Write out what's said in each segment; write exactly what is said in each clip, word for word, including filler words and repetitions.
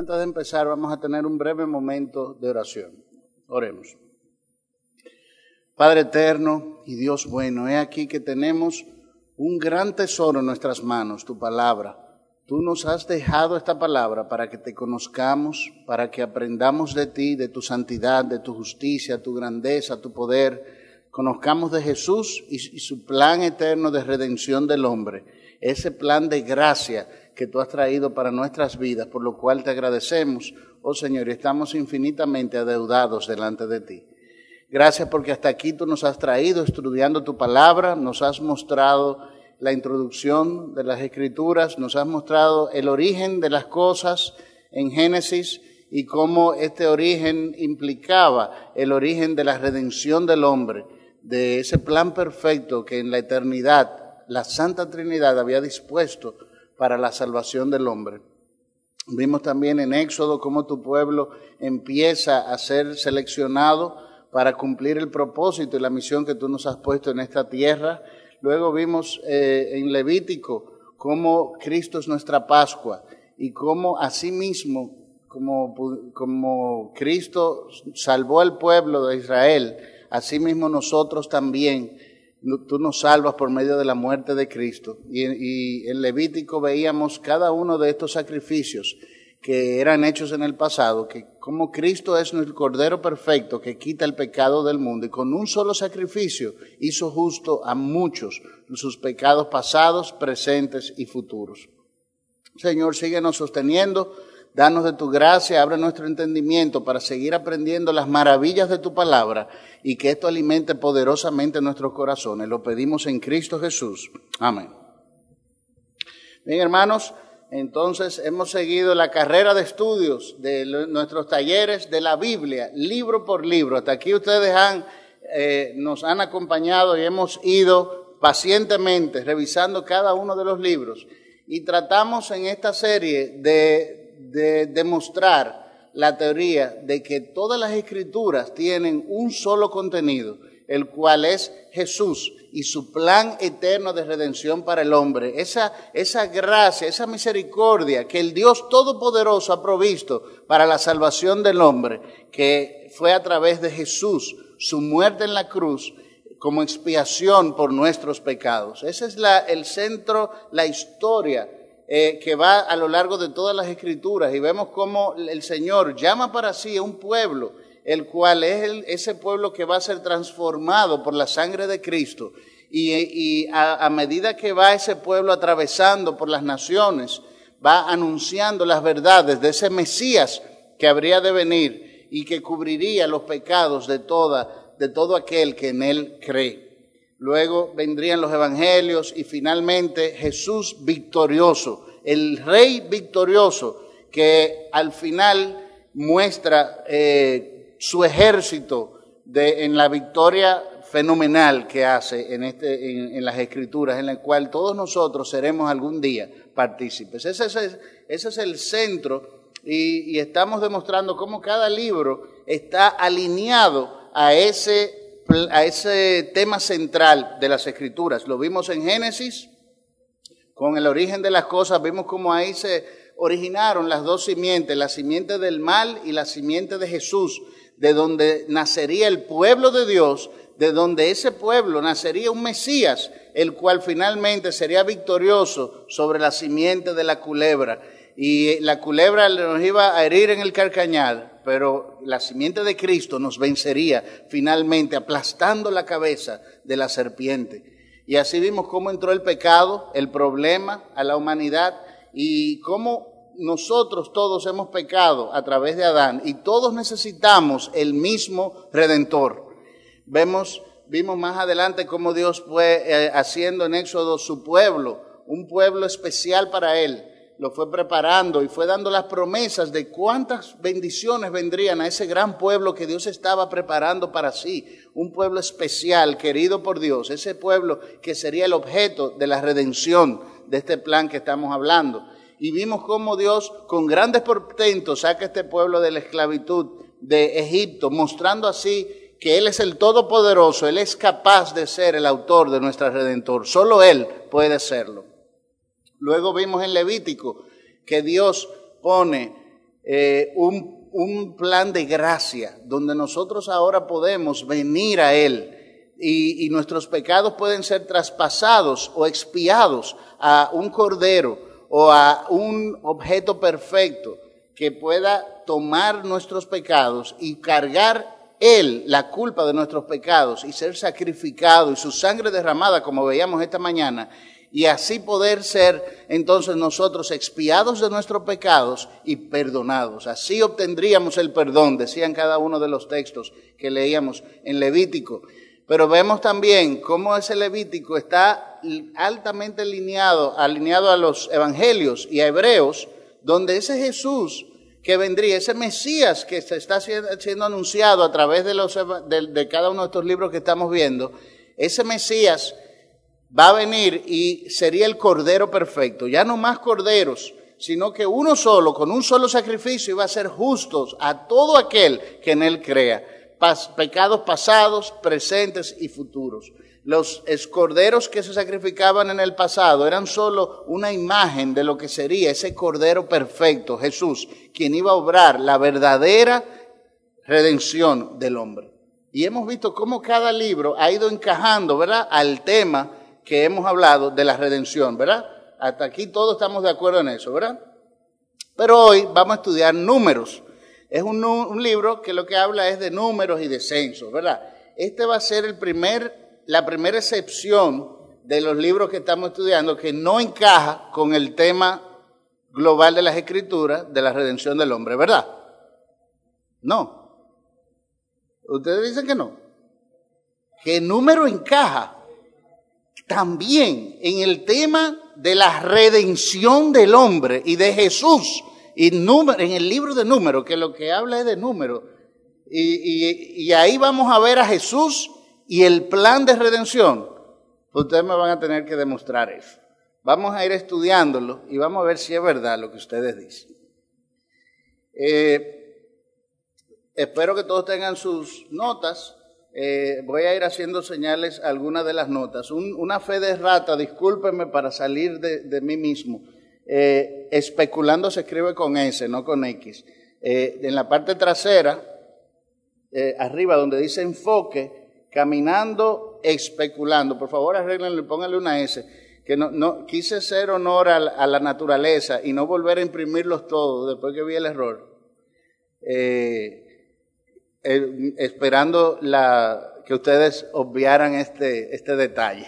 Antes de empezar, vamos a tener un breve momento de oración. Oremos. Padre eterno y Dios bueno, he aquí que tenemos un gran tesoro en nuestras manos, tu palabra. Tú nos has dejado esta palabra para que te conozcamos, para que aprendamos de ti, de tu santidad, de tu justicia, tu grandeza, tu poder. Conozcamos de Jesús y su plan eterno de redención del hombre, ese plan de gracia que tú has traído para nuestras vidas, por lo cual te agradecemos, oh Señor, y estamos infinitamente adeudados delante de ti. Gracias porque hasta aquí tú nos has traído estudiando tu palabra, nos has mostrado la introducción de las Escrituras, nos has mostrado el origen de las cosas en Génesis y cómo este origen implicaba el origen de la redención del hombre, de ese plan perfecto que en la eternidad la Santa Trinidad había dispuesto para la salvación del hombre. Vimos también en Éxodo cómo tu pueblo empieza a ser seleccionado para cumplir el propósito y la misión que tú nos has puesto en esta tierra. Luego vimos eh, en Levítico cómo Cristo es nuestra Pascua y cómo asimismo, como, como Cristo salvó al pueblo de Israel, asimismo nosotros también, tú nos salvas por medio de la muerte de Cristo. Y, y en Levítico veíamos cada uno de estos sacrificios que eran hechos en el pasado, que como Cristo es el Cordero perfecto que quita el pecado del mundo y con un solo sacrificio hizo justo a muchos sus pecados pasados, presentes y futuros. Señor, síguenos sosteniendo, danos de tu gracia, abre nuestro entendimiento para seguir aprendiendo las maravillas de tu palabra y que esto alimente poderosamente nuestros corazones. Lo pedimos en Cristo Jesús. Amén. Bien, hermanos, entonces hemos seguido la carrera de estudios de nuestros talleres de la Biblia, libro por libro. Hasta aquí ustedes han, eh, nos han acompañado y hemos ido pacientemente revisando cada uno de los libros. Y tratamos en esta serie de de demostrar la teoría de que todas las Escrituras tienen un solo contenido, el cual es Jesús y su plan eterno de redención para el hombre. Esa, esa gracia, esa misericordia que el Dios Todopoderoso ha provisto para la salvación del hombre, que fue a través de Jesús, su muerte en la cruz, como expiación por nuestros pecados. Ese es la, el centro, la historia Eh, que va a lo largo de todas las Escrituras, y vemos cómo el Señor llama para sí a un pueblo, el cual es el, ese pueblo que va a ser transformado por la sangre de Cristo, y, y a, a medida que va ese pueblo atravesando por las naciones, va anunciando las verdades de ese Mesías que habría de venir y que cubriría los pecados de, toda, de todo aquel que en él cree. Luego vendrían los evangelios y finalmente Jesús victorioso, el Rey victorioso que al final muestra eh, su ejército de, en la victoria fenomenal que hace en, este, en, en las Escrituras, en la cual todos nosotros seremos algún día partícipes. Ese es el, ese es el centro y, y estamos demostrando cómo cada libro está alineado a ese a ese tema central de las Escrituras. Lo vimos en Génesis, con el origen de las cosas, vimos cómo ahí se originaron las dos simientes, la simiente del mal y la simiente de Jesús, de donde nacería el pueblo de Dios, de donde ese pueblo nacería un Mesías, el cual finalmente sería victorioso sobre la simiente de la culebra. Y la culebra nos iba a herir en el carcañal, pero la simiente de Cristo nos vencería finalmente aplastando la cabeza de la serpiente. Y así vimos cómo entró el pecado, el problema a la humanidad y cómo nosotros todos hemos pecado a través de Adán y todos necesitamos el mismo Redentor. Vemos, vimos más adelante cómo Dios fue eh, haciendo en Éxodo su pueblo, un pueblo especial para él. Lo fue preparando y fue dando las promesas de cuántas bendiciones vendrían a ese gran pueblo que Dios estaba preparando para sí. Un pueblo especial, querido por Dios, ese pueblo que sería el objeto de la redención de este plan que estamos hablando. Y vimos cómo Dios con grandes portentos saca a este pueblo de la esclavitud de Egipto, mostrando así que Él es el Todopoderoso, Él es capaz de ser el autor de nuestro Redentor. Solo Él puede serlo. Luego vimos en Levítico que Dios pone eh, un, un plan de gracia, donde nosotros ahora podemos venir a Él y, y nuestros pecados pueden ser traspasados o expiados a un cordero o a un objeto perfecto que pueda tomar nuestros pecados y cargar Él la culpa de nuestros pecados y ser sacrificado y su sangre derramada, como veíamos esta mañana, y así poder ser entonces nosotros expiados de nuestros pecados y perdonados. Así obtendríamos el perdón, decían cada uno de los textos que leíamos en Levítico. Pero vemos también cómo ese Levítico está altamente alineado, alineado a los evangelios y a Hebreos, donde ese Jesús que vendría, ese Mesías que se está siendo anunciado a través de, los, de, de cada uno de estos libros que estamos viendo, ese Mesías va a venir y sería el Cordero perfecto, ya no más corderos, sino que uno solo, con un solo sacrificio, iba a ser justos a todo aquel que en Él crea, Pas, pecados pasados, presentes y futuros. Los corderos que se sacrificaban en el pasado eran solo una imagen de lo que sería ese Cordero perfecto, Jesús, quien iba a obrar la verdadera redención del hombre. Y hemos visto cómo cada libro ha ido encajando, ¿verdad?, al tema que hemos hablado de la redención, ¿verdad? Hasta aquí todos estamos de acuerdo en eso, ¿verdad? Pero hoy vamos a estudiar números. Es un, un libro que lo que habla es de números y de censos, ¿verdad? Este va a ser el primer, la primera excepción de los libros que estamos estudiando que no encaja con el tema global de las Escrituras de la redención del hombre, ¿verdad? No. Ustedes dicen que no. ¿Qué número encaja? También en el tema de la redención del hombre y de Jesús, y en el libro de Números, que lo que habla es de números, y, y, y ahí vamos a ver a Jesús y el plan de redención. Ustedes me van a tener que demostrar eso. Vamos a ir estudiándolo y vamos a ver si es verdad lo que ustedes dicen. Eh, espero que todos tengan sus notas. Eh, voy a ir haciendo señales algunas de las notas. Un, una fe de rata, discúlpenme para salir de, de mí mismo. Eh, especulando se escribe con S, no con X. Eh, en la parte trasera, eh, arriba donde dice enfoque, caminando, especulando. Por favor, arréglenlo y pónganle una S. Que no, no quise hacer honor a la, a la naturaleza y no volver a imprimirlos todos después que vi el error. Eh, Eh, esperando la, que ustedes obviaran este, este detalle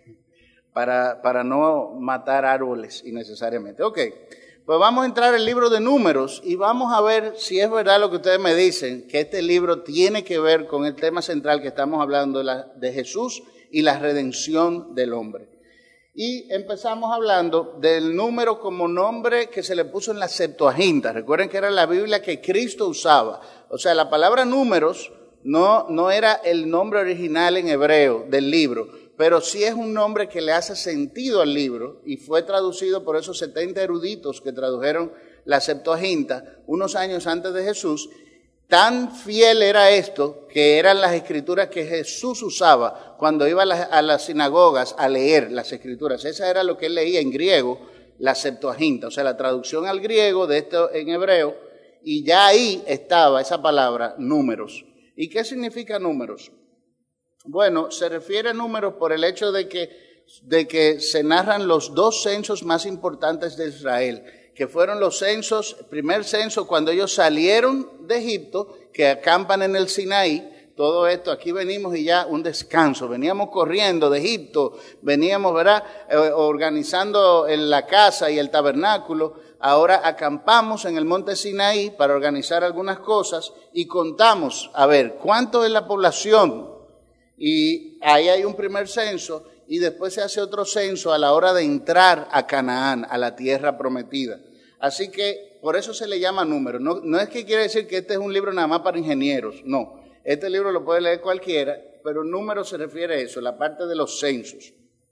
para, para no matar árboles innecesariamente. Ok, pues vamos a entrar al libro de Números y vamos a ver si es verdad lo que ustedes me dicen, que este libro tiene que ver con el tema central que estamos hablando de, la, de Jesús y la redención del hombre. Y empezamos hablando del número como nombre que se le puso en la Septuaginta. Recuerden que era la Biblia que Cristo usaba. O sea, la palabra números no, no era el nombre original en hebreo del libro, pero sí es un nombre que le hace sentido al libro y fue traducido por esos setenta eruditos que tradujeron la Septuaginta unos años antes de Jesús. Tan fiel era esto que eran las escrituras que Jesús usaba cuando iba a las, a las sinagogas a leer las escrituras. Esa era lo que él leía en griego, la Septuaginta, o sea, la traducción al griego de esto en hebreo, y ya ahí estaba esa palabra números. ¿Y qué significa números? Bueno, se refiere a números por el hecho de que, de que se narran los dos censos más importantes de Israel, que fueron los censos, el primer censo cuando ellos salieron de Egipto, que acampan en el Sinaí. Todo esto, aquí venimos y ya un descanso, veníamos corriendo de Egipto, veníamos, ¿verdad?, eh, organizando en la casa y el tabernáculo. Ahora acampamos en el monte Sinaí para organizar algunas cosas y contamos, a ver, ¿cuánto es la población? Y ahí hay un primer censo y después se hace otro censo a la hora de entrar a Canaán, a la tierra prometida. Así que por eso se le llama número. No, no es que quiere decir que este es un libro nada más para ingenieros, no. Este libro lo puede leer cualquiera, pero número se refiere a eso, la parte de los censos.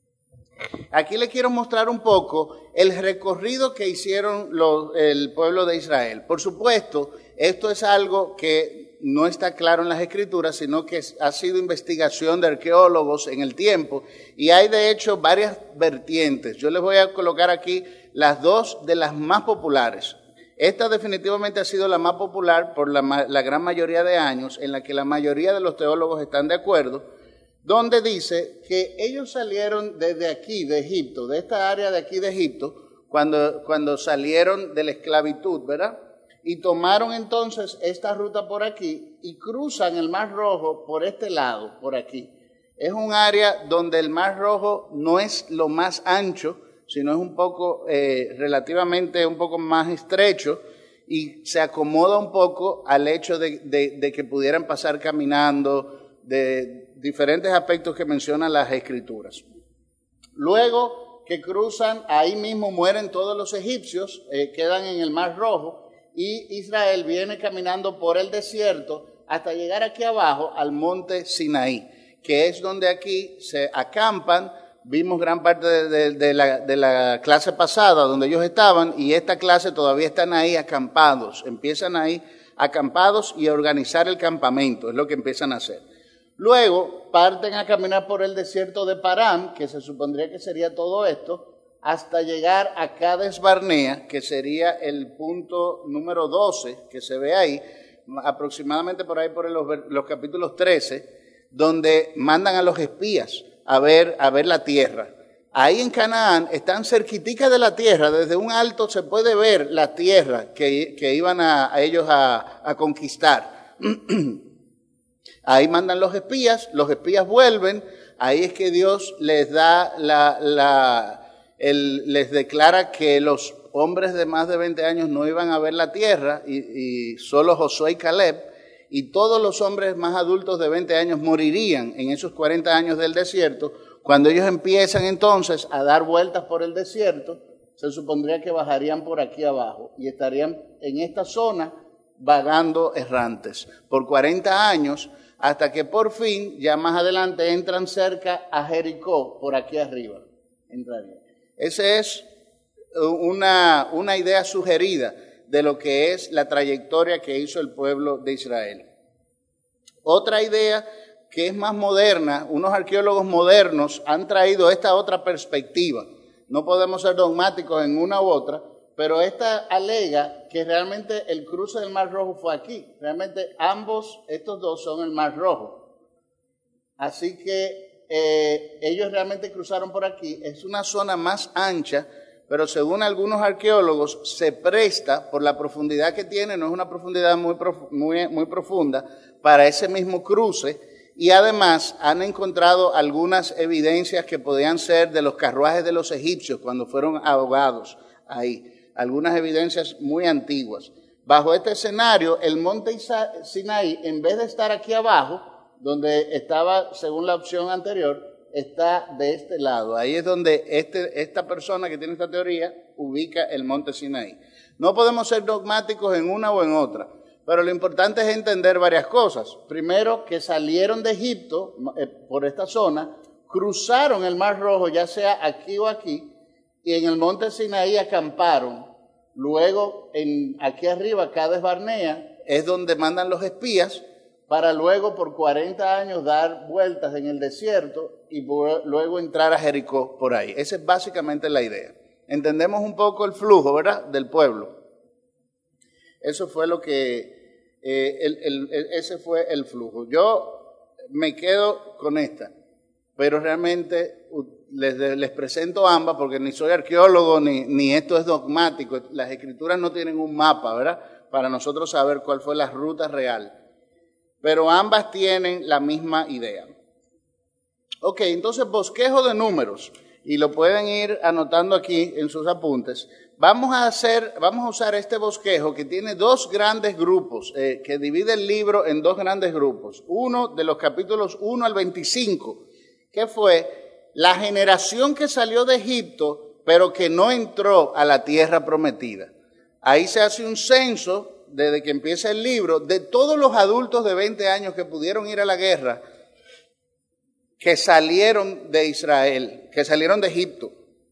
Aquí les quiero mostrar un poco el recorrido que hicieron los, el pueblo de Israel. Por supuesto, esto es algo que no está claro en las Escrituras, sino que ha sido investigación de arqueólogos en el tiempo, y hay de hecho varias vertientes. Yo les voy a colocar aquí las dos de las más populares. Esta definitivamente ha sido la más popular por la, la gran mayoría de años, en la que la mayoría de los teólogos están de acuerdo, donde dice que ellos salieron desde aquí, de Egipto, de esta área de aquí de Egipto, cuando, cuando salieron de la esclavitud, ¿verdad? Y tomaron entonces esta ruta por aquí y cruzan el Mar Rojo por este lado, por aquí. Es un área donde el Mar Rojo no es lo más ancho, sino es un poco, eh, relativamente un poco más estrecho, y se acomoda un poco al hecho de, de, de que pudieran pasar caminando, de diferentes aspectos que mencionan las Escrituras. Luego que cruzan, ahí mismo mueren todos los egipcios, eh, quedan en el Mar Rojo, y Israel viene caminando por el desierto hasta llegar aquí abajo al monte Sinaí, que es donde aquí se acampan. Vimos gran parte de, de, de, la, de la clase pasada donde ellos estaban, y esta clase todavía están ahí acampados, empiezan ahí acampados y a organizar el campamento, es lo que empiezan a hacer. Luego parten a caminar por el desierto de Parán, que se supondría que sería todo esto, hasta llegar a Cades Barnea, que sería el punto número doce que se ve ahí, aproximadamente por ahí por los, los capítulos trece, donde mandan a los espías a ver, a ver la tierra. Ahí en Canaán, están cerquitica de la tierra, desde un alto se puede ver la tierra que, que iban a, a ellos a, a conquistar. Ahí mandan los espías, los espías vuelven, ahí es que Dios les da la, la el, les declara que los hombres de más de veinte años no iban a ver la tierra, y, y solo Josué y Caleb, y todos los hombres más adultos de veinte años morirían en esos cuarenta años del desierto. Cuando ellos empiezan entonces a dar vueltas por el desierto, se supondría que bajarían por aquí abajo y estarían en esta zona vagando errantes por cuarenta años, hasta que por fin, ya más adelante, entran cerca a Jericó, por aquí arriba. Entrarían. Esa es una, una idea sugerida de lo que es la trayectoria que hizo el pueblo de Israel. Otra idea que es más moderna, unos arqueólogos modernos han traído esta otra perspectiva. No podemos ser dogmáticos en una u otra, pero esta alega que realmente el cruce del Mar Rojo fue aquí. Realmente ambos, estos dos, son el Mar Rojo. Así que eh, ellos realmente cruzaron por aquí. Es una zona más ancha, pero según algunos arqueólogos se presta, por la profundidad que tiene, no es una profundidad muy, prof, muy, muy profunda, para ese mismo cruce, y además han encontrado algunas evidencias que podían ser de los carruajes de los egipcios cuando fueron ahogados ahí, algunas evidencias muy antiguas. Bajo este escenario, el monte Sinaí, en vez de estar aquí abajo, donde estaba según la opción anterior, está de este lado. Ahí es donde este, esta persona que tiene esta teoría ubica el monte Sinaí. No podemos ser dogmáticos en una o en otra, pero lo importante es entender varias cosas. Primero, que salieron de Egipto eh, por esta zona, cruzaron el Mar Rojo, ya sea aquí o aquí, y en el monte Sinaí acamparon. Luego, en, aquí arriba, Cades Barnea, es donde mandan los espías, para luego por cuarenta años dar vueltas en el desierto y luego entrar a Jericó por ahí. Esa es básicamente la idea. Entendemos un poco el flujo, ¿verdad?, del pueblo. Eso fue lo que, eh, el, el, el, ese fue el flujo. Yo me quedo con esta, pero realmente les, les presento ambas porque ni soy arqueólogo ni, ni esto es dogmático. Las escrituras no tienen un mapa, ¿verdad?, para nosotros saber cuál fue la ruta real. Pero ambas tienen la misma idea. Ok, entonces bosquejo de números, y lo pueden ir anotando aquí en sus apuntes. Vamos a hacer, vamos a usar este bosquejo que tiene dos grandes grupos, eh, que divide el libro en dos grandes grupos. Uno de los capítulos uno al veinticinco, que fue la generación que salió de Egipto, pero que no entró a la tierra prometida. Ahí se hace un censo, desde que empieza el libro, de todos los adultos de veinte años que pudieron ir a la guerra, que salieron de Israel, que salieron de Egipto.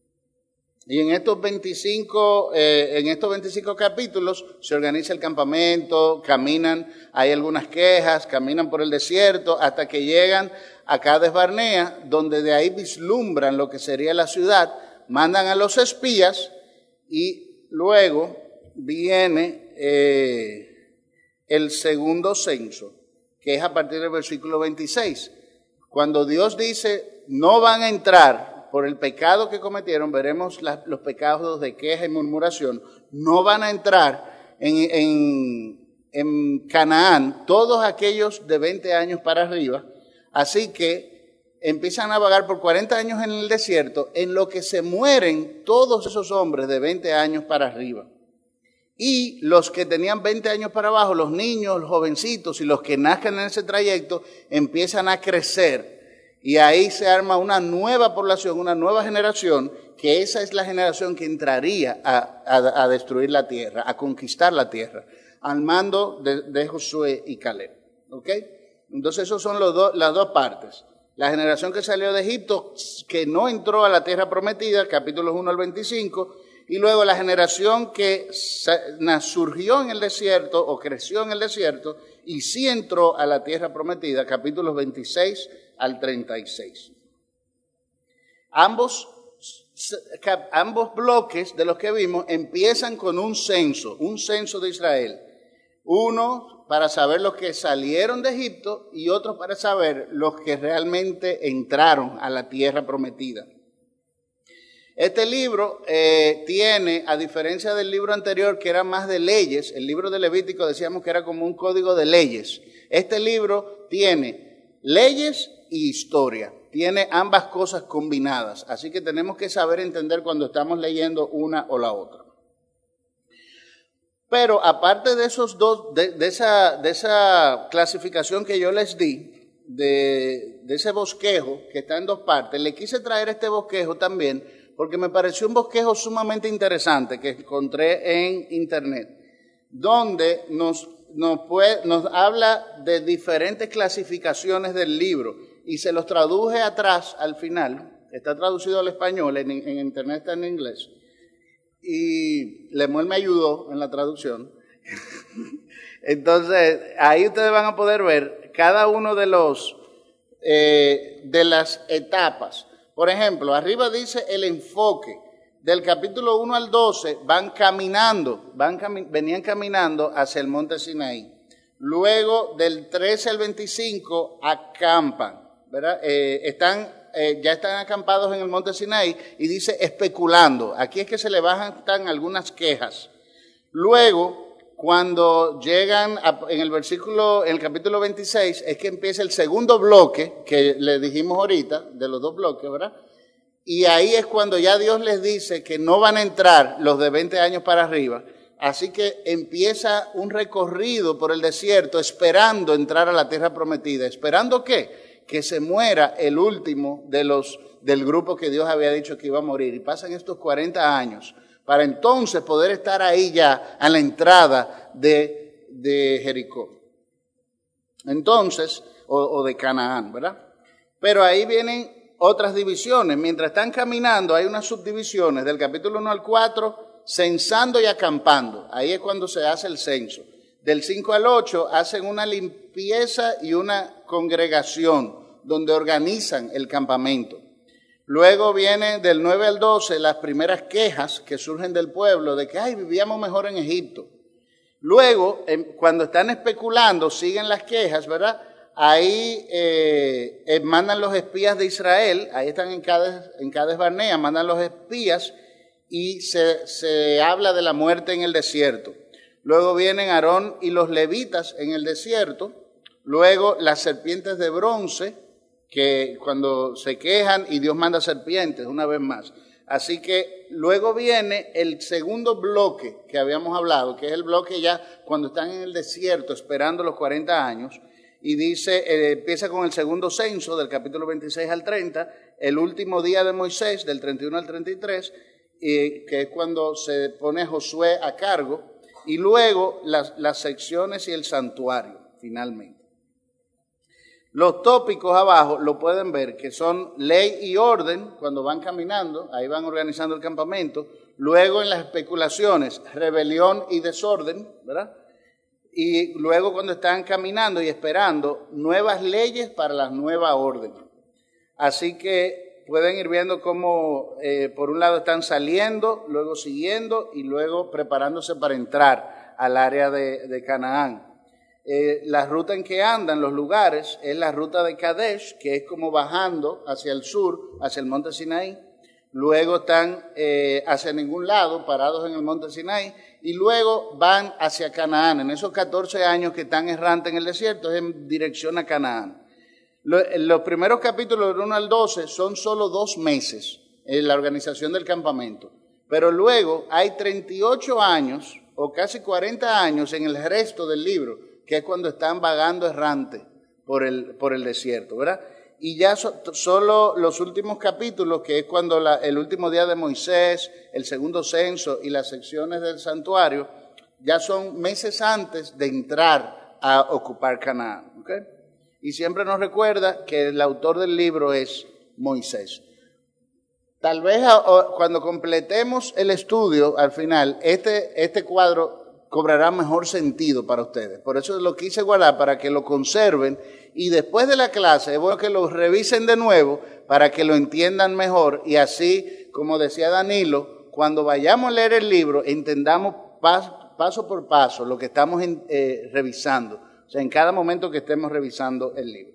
Y en estos veinticinco, eh, en estos veinticinco capítulos se organiza el campamento, caminan, hay algunas quejas, caminan por el desierto hasta que llegan a Cades Barnea, donde de ahí vislumbran lo que sería la ciudad, mandan a los espías y luego viene eh, el segundo censo, que es a partir del versículo veintiséis. Cuando Dios dice, no van a entrar por el pecado que cometieron, veremos la, los pecados de queja y murmuración, no van a entrar en, en, en Canaán todos aquellos de veinte años para arriba, así que empiezan a vagar por cuarenta años en el desierto, en lo que se mueren todos esos hombres de veinte años para arriba. Y los que tenían veinte años para abajo, los niños, los jovencitos y los que nazcan en ese trayecto, empiezan a crecer. Y ahí se arma una nueva población, una nueva generación, que esa es la generación que entraría a, a, a destruir la tierra, a conquistar la tierra, al mando de, de Josué y Caleb. ¿Ok? Entonces, esas son los do, las dos partes. La generación que salió de Egipto, que no entró a la tierra prometida, capítulos uno al veinticinco, y luego la generación que surgió en el desierto o creció en el desierto y sí entró a la tierra prometida, capítulos veintiséis al treinta y seis. Ambos, ambos bloques de los que vimos empiezan con un censo, un censo de Israel. Uno para saber los que salieron de Egipto y otro para saber los que realmente entraron a la tierra prometida. Este libro eh, tiene, a diferencia del libro anterior que era más de leyes, el libro de Levítico decíamos que era como un código de leyes. Este libro tiene leyes y historia, tiene ambas cosas combinadas, así que tenemos que saber entender cuando estamos leyendo una o la otra. Pero aparte de esos dos, de, de, esa, de esa clasificación que yo les di, de, de ese bosquejo que está en dos partes, le quise traer este bosquejo también porque me pareció un bosquejo sumamente interesante que encontré en internet, donde nos, nos, puede, nos habla de diferentes clasificaciones del libro y se los traduje atrás al final, está traducido al español, en, en internet está en inglés. Y Lemuel me ayudó en la traducción. Entonces, ahí ustedes van a poder ver cada uno de los eh, de las etapas. Por ejemplo, arriba dice el enfoque. Del capítulo uno al doce van caminando, van cami- venían caminando hacia el monte Sinaí. Luego, del trece al veinticinco, acampan, ¿verdad? Eh, están... Eh, ya están acampados en el monte Sinaí y dice especulando. Aquí es que se le bajan algunas quejas. Luego, cuando llegan a, en el versículo, en el capítulo veintiséis, es que empieza el segundo bloque que le dijimos ahorita, de los dos bloques, ¿verdad? Y ahí es cuando ya Dios les dice que no van a entrar los de veinte años para arriba. Así que empieza un recorrido por el desierto esperando entrar a la tierra prometida. ¿Esperando qué? Que se muera el último de los, del grupo que Dios había dicho que iba a morir. Y pasan estos cuarenta años para entonces poder estar ahí ya a la entrada de, de Jericó. Entonces, o, o de Canaán, ¿verdad? Pero ahí vienen otras divisiones. Mientras están caminando hay unas subdivisiones del capítulo uno al cuatro, censando y acampando. Ahí es cuando se hace el censo. Del cinco al ocho hacen una limpieza y una congregación donde organizan el campamento. Luego viene del nueve al doce las primeras quejas que surgen del pueblo de que ay, vivíamos mejor en Egipto. Luego, cuando están especulando, siguen las quejas, ¿verdad? Ahí eh, eh, mandan los espías de Israel, ahí están en Cades, en Cades Barnea, mandan los espías y se, se habla de la muerte en el desierto. Luego vienen Aarón y los levitas en el desierto. Luego las serpientes de bronce, que cuando se quejan y Dios manda serpientes una vez más. Así que luego viene el segundo bloque que habíamos hablado, que es el bloque ya cuando están en el desierto esperando los cuarenta años. Y dice, eh, empieza con el segundo censo del capítulo veintiséis al treinta, el último día de Moisés del treinta y uno al treinta y tres, eh, que es cuando se pone Josué a cargo. Y luego las, las secciones y el santuario, finalmente. Los tópicos abajo lo pueden ver, que son ley y orden, cuando van caminando, ahí van organizando el campamento. Luego en las especulaciones, rebelión y desorden, ¿verdad? Y luego cuando están caminando y esperando, nuevas leyes para la nueva orden. Así que pueden ir viendo cómo eh, por un lado están saliendo, luego siguiendo y luego preparándose para entrar al área de, de Canaán. Eh, la ruta en que andan, los lugares, es la ruta de Kadesh, que es como bajando hacia el sur, hacia el monte Sinaí. Luego están eh, hacia ningún lado, parados en el monte Sinaí, y luego van hacia Canaán. En esos catorce años que están errantes en el desierto, es en dirección a Canaán. Lo, los primeros capítulos del uno al doce son solo dos meses en la organización del campamento, pero luego hay treinta y ocho años, o casi cuarenta años en el resto del libro, que es cuando están vagando errantes por el, por el desierto, ¿verdad? Y ya so, solo los últimos capítulos, que es cuando la, el último día de Moisés, el segundo censo y las secciones del santuario, ya son meses antes de entrar a ocupar Canaán, ¿ok? Y siempre nos recuerda que el autor del libro es Moisés. Tal vez a, a, cuando completemos el estudio, al final, este, este cuadro cobrará mejor sentido para ustedes. Por eso lo quise guardar, para que lo conserven, y después de la clase es bueno que lo revisen de nuevo para que lo entiendan mejor, y así, como decía Danilo, cuando vayamos a leer el libro entendamos paso, paso por paso lo que estamos en, eh, revisando, o sea, en cada momento que estemos revisando el libro.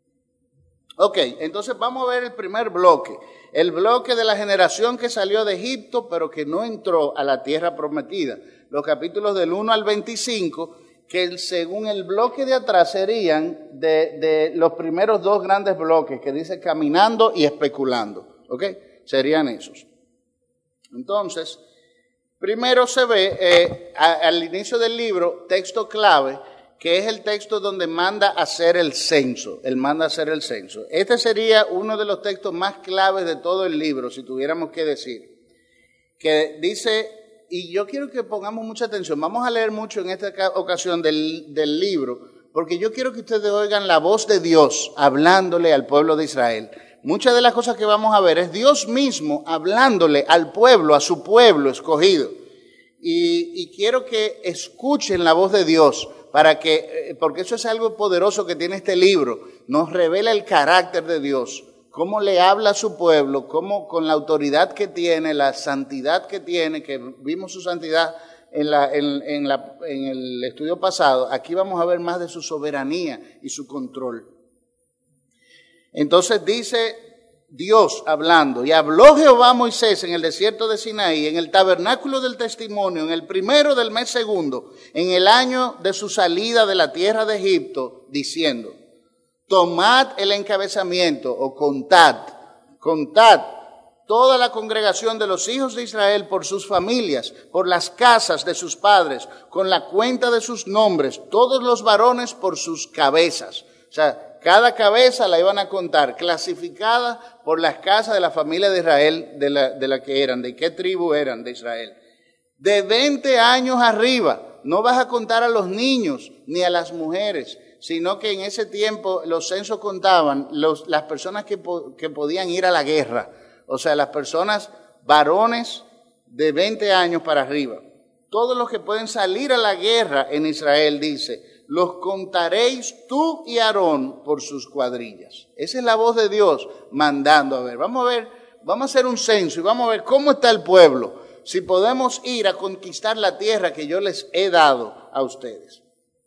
Ok, entonces vamos a ver el primer bloque, el bloque de la generación que salió de Egipto pero que no entró a la tierra prometida. Los capítulos del uno al veinticinco, que según el bloque de atrás serían de, de los primeros dos grandes bloques, que dice caminando y especulando, ¿ok? Serían esos. Entonces, primero se ve eh, a, al inicio del libro, texto clave, que es el texto donde manda a hacer el censo, él manda a hacer el censo. Este sería uno de los textos más claves de todo el libro, si tuviéramos que decir, que dice... Y yo quiero que pongamos mucha atención. Vamos a leer mucho en esta ocasión del, del libro, porque yo quiero que ustedes oigan la voz de Dios hablándole al pueblo de Israel. Muchas de las cosas que vamos a ver es Dios mismo hablándole al pueblo, a su pueblo escogido. Y, y quiero que escuchen la voz de Dios, para que, porque eso es algo poderoso que tiene este libro. Nos revela el carácter de Dios. Cómo le habla a su pueblo, cómo con la autoridad que tiene, la santidad que tiene, que vimos su santidad en, la, en, en, la, en el estudio pasado, aquí vamos a ver más de su soberanía y su control. Entonces dice Dios hablando, y habló Jehová a Moisés en el desierto de Sinaí, en el tabernáculo del testimonio, en el primero del mes segundo, en el año de su salida de la tierra de Egipto, diciendo: tomad el encabezamiento, o contad, contad toda la congregación de los hijos de Israel por sus familias, por las casas de sus padres, con la cuenta de sus nombres, todos los varones por sus cabezas. O sea, cada cabeza la iban a contar, clasificada por las casas de la familia de Israel, de la, de la que eran, de qué tribu eran de Israel. De veinte años arriba, no vas a contar a los niños ni a las mujeres, sino que en ese tiempo los censos contaban los, las personas que, po, que podían ir a la guerra, o sea, las personas varones de veinte años para arriba. Todos los que pueden salir a la guerra en Israel, dice, los contaréis tú y Aarón por sus cuadrillas. Esa es la voz de Dios mandando. A ver, vamos a ver, vamos a hacer un censo y vamos a ver cómo está el pueblo, si podemos ir a conquistar la tierra que yo les he dado a ustedes.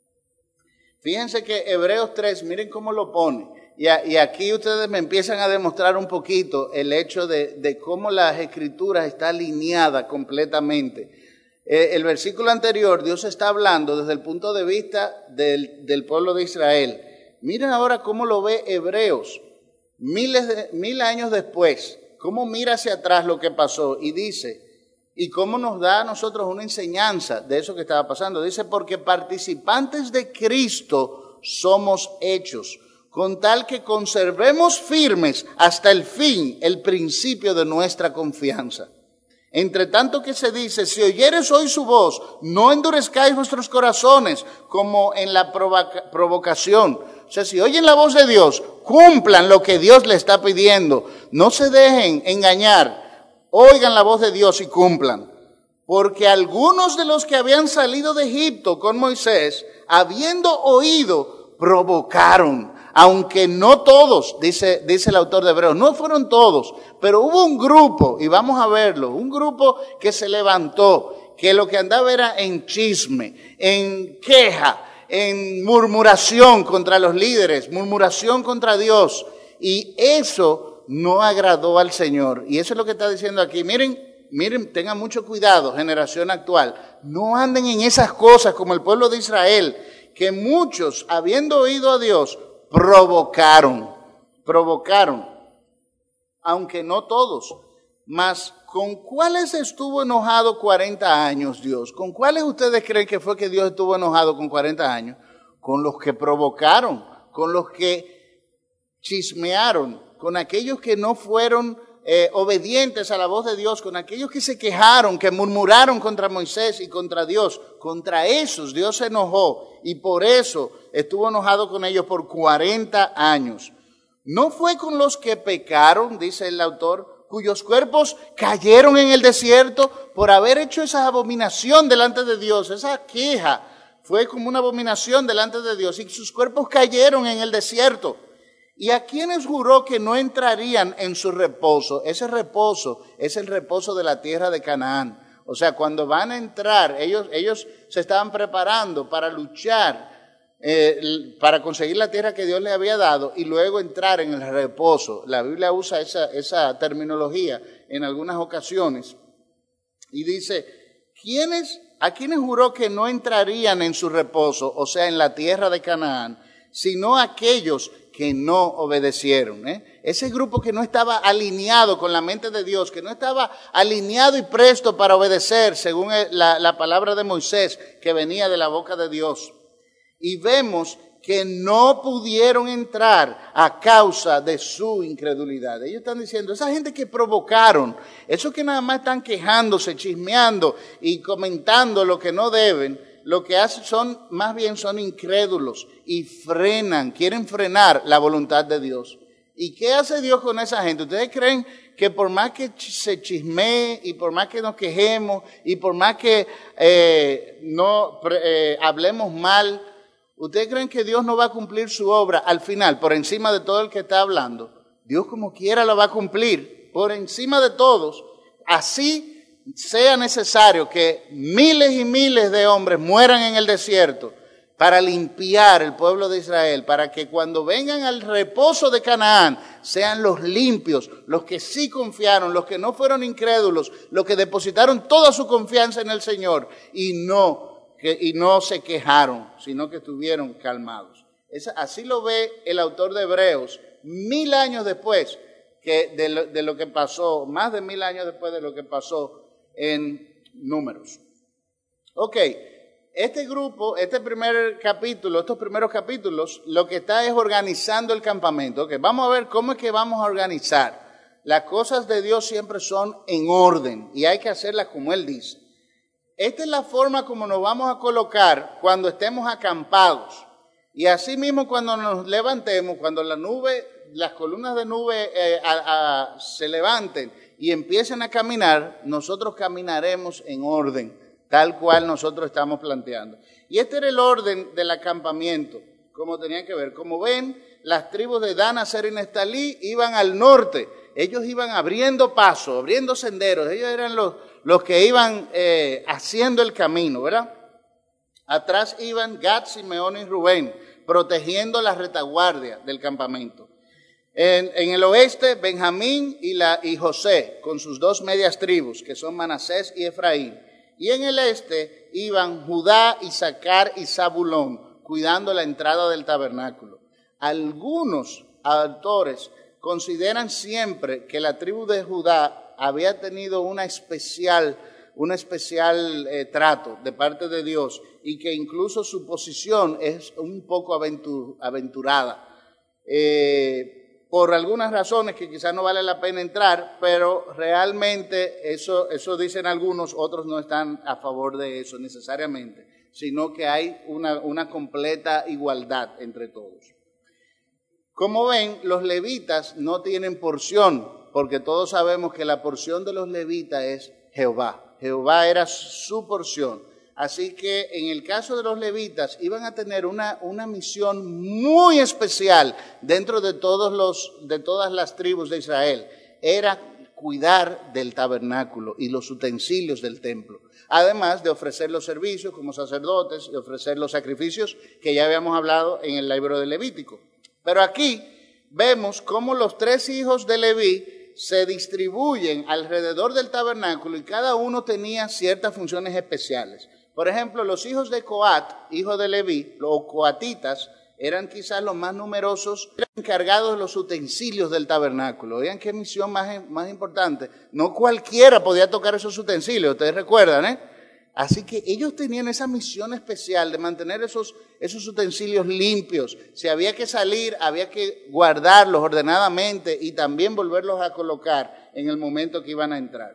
Fíjense que Hebreos tres, miren cómo lo pone. Y, a, y aquí ustedes me empiezan a demostrar un poquito el hecho de, de cómo las escrituras está alineada completamente. Eh, el versículo anterior, Dios está hablando desde el punto de vista del, del pueblo de Israel. Miren ahora cómo lo ve Hebreos, miles de, mil años después, cómo mira hacia atrás lo que pasó y dice... Y cómo nos da a nosotros una enseñanza de eso que estaba pasando. Dice, porque participantes de Cristo somos hechos, con tal que conservemos firmes hasta el fin el principio de nuestra confianza. Entre tanto que se dice, si oyeres hoy su voz, no endurezcáis vuestros corazones como en la provoca- provocación. O sea, si oyen la voz de Dios, cumplan lo que Dios les está pidiendo. No se dejen engañar. Oigan la voz de Dios y cumplan, porque algunos de los que habían salido de Egipto con Moisés, habiendo oído, provocaron aunque no todos, dice, dice el autor de Hebreos, no fueron todos, pero hubo un grupo, y vamos a verlo, un grupo que se levantó, que lo que andaba era en chisme, en queja, en murmuración contra los líderes, murmuración contra Dios, y eso no agradó al Señor. Y eso es lo que está diciendo aquí. Miren, miren, tengan mucho cuidado, generación actual, no anden en esas cosas como el pueblo de Israel, que muchos, habiendo oído a Dios, provocaron, provocaron, aunque no todos. Mas, ¿con cuáles estuvo enojado cuarenta años Dios? ¿Con cuáles ustedes creen que fue que Dios estuvo enojado con cuarenta años? Con los que provocaron, con los que chismearon, con aquellos que no fueron eh, obedientes a la voz de Dios, con aquellos que se quejaron, que murmuraron contra Moisés y contra Dios. Contra esos Dios se enojó y por eso estuvo enojado con ellos por cuarenta años. No fue con los que pecaron, dice el autor, cuyos cuerpos cayeron en el desierto por haber hecho esa abominación delante de Dios, esa queja fue como una abominación delante de Dios y sus cuerpos cayeron en el desierto. ¿Y a quienes juró que no entrarían en su reposo? Ese reposo es el reposo de la tierra de Canaán. O sea, cuando van a entrar, ellos, ellos se estaban preparando para luchar, eh, para conseguir la tierra que Dios les había dado y luego entrar en el reposo. La Biblia usa esa, esa terminología en algunas ocasiones. Y dice, ¿quiénes, ¿a quiénes juró que no entrarían en su reposo? O sea, en la tierra de Canaán, sino aquellos que no obedecieron. ¿eh? Ese grupo que no estaba alineado con la mente de Dios, que no estaba alineado y presto para obedecer según la, la palabra de Moisés que venía de la boca de Dios. Y vemos que no pudieron entrar a causa de su incredulidad. Ellos están diciendo, esa gente que provocaron, esos que nada más están quejándose, chismeando y comentando lo que no deben, lo que hacen son, más bien son incrédulos y frenan, quieren frenar la voluntad de Dios. ¿Y qué hace Dios con esa gente? ¿Ustedes creen que por más que se chismee y por más que nos quejemos y por más que eh, no eh, hablemos mal, ¿ustedes creen que Dios no va a cumplir su obra al final, por encima de todo el que está hablando? Dios como quiera la va a cumplir, por encima de todos, así sea necesario que miles y miles de hombres mueran en el desierto para limpiar el pueblo de Israel, para que cuando vengan al reposo de Canaán sean los limpios, los que sí confiaron, los que no fueron incrédulos, los que depositaron toda su confianza en el Señor y no, que, y no se quejaron, sino que estuvieron calmados. Es, así lo ve el autor de Hebreos mil años después que de, lo, de lo que pasó, más de mil años después de lo que pasó en Números. Ok, este grupo, este primer capítulo, estos primeros capítulos, lo que está es organizando el campamento. Ok, vamos a ver cómo es que vamos a organizar. Las cosas de Dios siempre son en orden y hay que hacerlas como Él dice. Esta es la forma como nos vamos a colocar cuando estemos acampados. Y así mismo cuando nos levantemos, cuando la nube, las columnas de nube eh, a, a, se levanten y empiecen a caminar, nosotros caminaremos en orden, tal cual nosotros estamos planteando. Y este era el orden del acampamiento, como tenían que ver. Como ven, las tribus de Dan, Aser y Neftalí iban al norte. Ellos iban abriendo paso, abriendo senderos. Ellos eran los, los que iban eh, haciendo el camino, ¿verdad? Atrás iban Gad, Simeón y Rubén, protegiendo la retaguardia del campamento. En, en el oeste, Benjamín y, la, y José, con sus dos medias tribus, que son Manasés y Efraín. Y en el este iban Judá, Isaacar y Zabulón, cuidando la entrada del tabernáculo. Algunos autores consideran siempre que la tribu de Judá había tenido una especial, un especial eh, trato de parte de Dios y que incluso su posición es un poco aventur, aventurada. Eh, por algunas razones que quizás no vale la pena entrar, pero realmente eso, eso dicen algunos, otros no están a favor de eso necesariamente, sino que hay una, una completa igualdad entre todos. Como ven, los levitas no tienen porción, porque todos sabemos que la porción de los levitas es Jehová. Jehová era su porción. Así que en el caso de los levitas iban a tener una, una misión muy especial dentro de, todos los, de todas las tribus de Israel. Era cuidar del tabernáculo y los utensilios del templo. Además de ofrecer los servicios como sacerdotes y ofrecer los sacrificios que ya habíamos hablado en el libro de Levítico. Pero aquí vemos cómo los tres hijos de Leví se distribuyen alrededor del tabernáculo y cada uno tenía ciertas funciones especiales. Por ejemplo, los hijos de Coat, hijo de Leví, los coatitas, eran quizás los más numerosos, eran encargados de los utensilios del tabernáculo. Oigan qué misión más, más importante. No cualquiera podía tocar esos utensilios, ustedes recuerdan, ¿eh? Así que ellos tenían esa misión especial de mantener esos, esos utensilios limpios. Si había que salir, había que guardarlos ordenadamente y también volverlos a colocar en el momento que iban a entrar.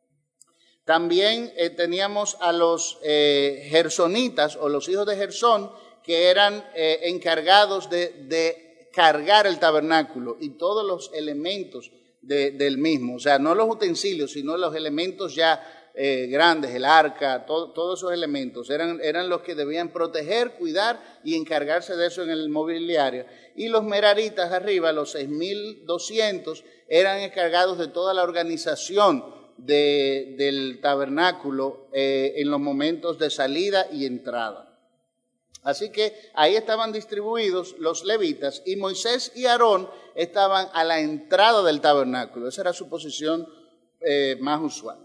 También eh, teníamos a los eh, gersonitas o los hijos de Gersón, que eran eh, encargados de, de cargar el tabernáculo y todos los elementos de, del mismo. O sea, no los utensilios, sino los elementos ya eh, grandes, el arca, todo, todos esos elementos. Eran, eran los que debían proteger, cuidar y encargarse de eso en el mobiliario. Y los meraritas arriba, los seis mil doscientos, eran encargados de toda la organización De, del tabernáculo eh, en los momentos de salida y entrada. Así que ahí estaban distribuidos los levitas y Moisés y Aarón estaban a la entrada del tabernáculo. Esa era su posición eh, más usual.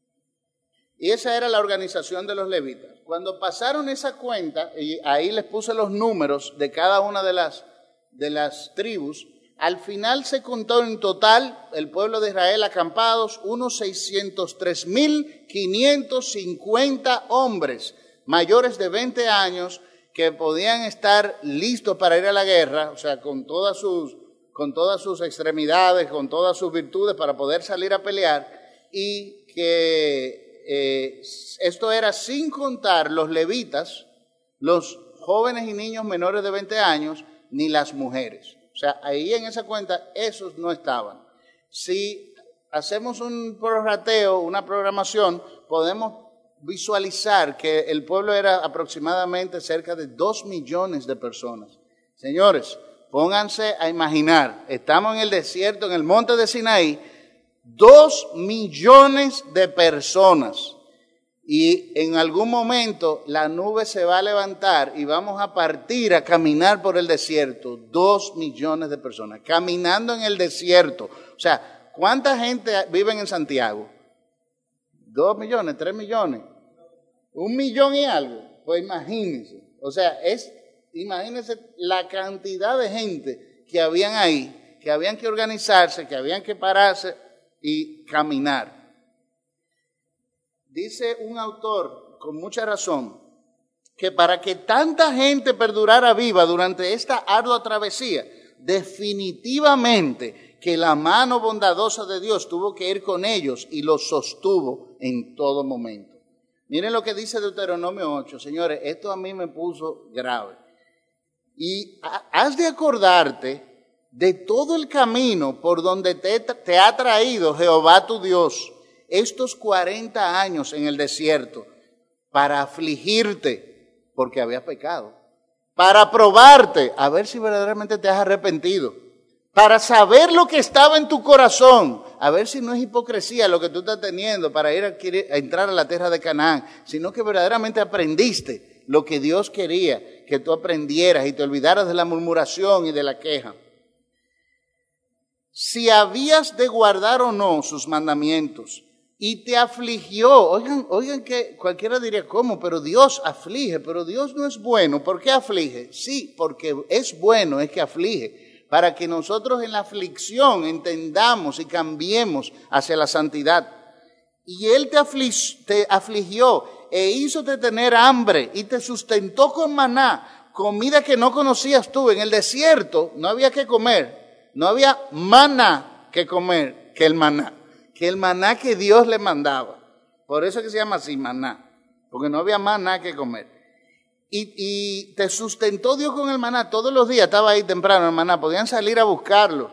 Y esa era la organización de los levitas. Cuando pasaron esa cuenta, y ahí les puse los números de cada una de las, de las tribus, al final se contó en total el pueblo de Israel acampados unos seiscientos tres mil quinientos cincuenta hombres mayores de veinte años que podían estar listos para ir a la guerra, o sea, con todas sus, con todas sus extremidades, con todas sus virtudes para poder salir a pelear, y que eh, esto era sin contar los levitas, los jóvenes y niños menores de veinte años, ni las mujeres. O sea, ahí en esa cuenta esos no estaban. Si hacemos un prorrateo, una programación, podemos visualizar que el pueblo era aproximadamente cerca de dos millones de personas. Señores, pónganse a imaginar, estamos en el desierto, en el monte de Sinaí, dos millones de personas. Y en algún momento la nube se va a levantar y vamos a partir a caminar por el desierto. Dos millones de personas caminando en el desierto. O sea, ¿cuánta gente vive en Santiago? Dos millones, tres millones, un millón y algo. Pues imagínense. O sea, es, imagínense la cantidad de gente que habían ahí, que habían que organizarse, que habían que pararse y caminar. Dice un autor, con mucha razón, que para que tanta gente perdurara viva durante esta ardua travesía, definitivamente que la mano bondadosa de Dios tuvo que ir con ellos y los sostuvo en todo momento. Miren lo que dice Deuteronomio ocho, señores, esto a mí me puso grave. Y has de acordarte de todo el camino por donde te, te ha traído Jehová tu Dios estos cuarenta años en el desierto, para afligirte porque habías pecado, para probarte, a ver si verdaderamente te has arrepentido, para saber lo que estaba en tu corazón, a ver si no es hipocresía lo que tú estás teniendo para ir a, a entrar a la tierra de Canaán, sino que verdaderamente aprendiste lo que Dios quería que tú aprendieras y te olvidaras de la murmuración y de la queja. Si habías de guardar o no sus mandamientos, y te afligió. Oigan, oigan que cualquiera diría, ¿cómo? Pero Dios aflige, pero Dios no es bueno. ¿Por qué aflige? Sí, porque es bueno, es que aflige, para que nosotros en la aflicción entendamos y cambiemos hacia la santidad. Y Él te, aflig, te afligió e hízote tener hambre y te sustentó con maná, comida que no conocías tú. En el desierto no había que comer, no había maná que comer que el maná. Que el maná que Dios le mandaba. Por eso es que se llama así, maná. Porque no había maná que comer. Y, y te sustentó Dios con el maná. Todos los días estaba ahí temprano el maná. Podían salir a buscarlo.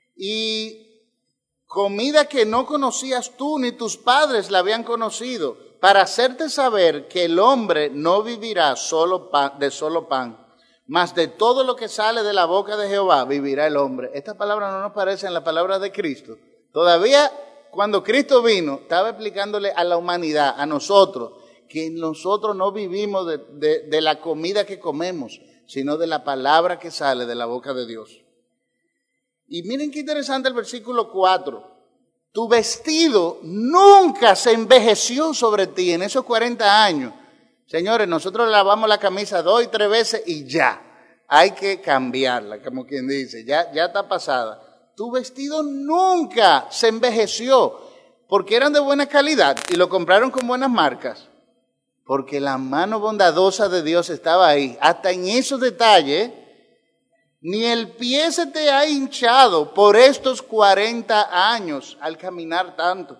Y comida que no conocías tú ni tus padres la habían conocido. para hacerte saber que el hombre no vivirá solo pan, de solo pan, mas de todo lo que sale de la boca de Jehová vivirá el hombre. Esta palabra no nos parece en la palabra de Cristo. Todavía cuando Cristo vino, estaba explicándole a la humanidad, a nosotros, que nosotros no vivimos de, de, de la comida que comemos, sino de la palabra que sale de la boca de Dios. Y miren qué interesante el versículo cuatro. Tu vestido nunca se envejeció sobre ti en esos cuarenta años. Señores, nosotros lavamos la camisa dos y tres veces y ya. Hay que cambiarla, como quien dice, ya, ya está pasada. Tu vestido nunca se envejeció porque eran de buena calidad y lo compraron con buenas marcas. Porque la mano bondadosa de Dios estaba ahí. Hasta en esos detalles, ni el pie se te ha hinchado por estos cuarenta años al caminar tanto.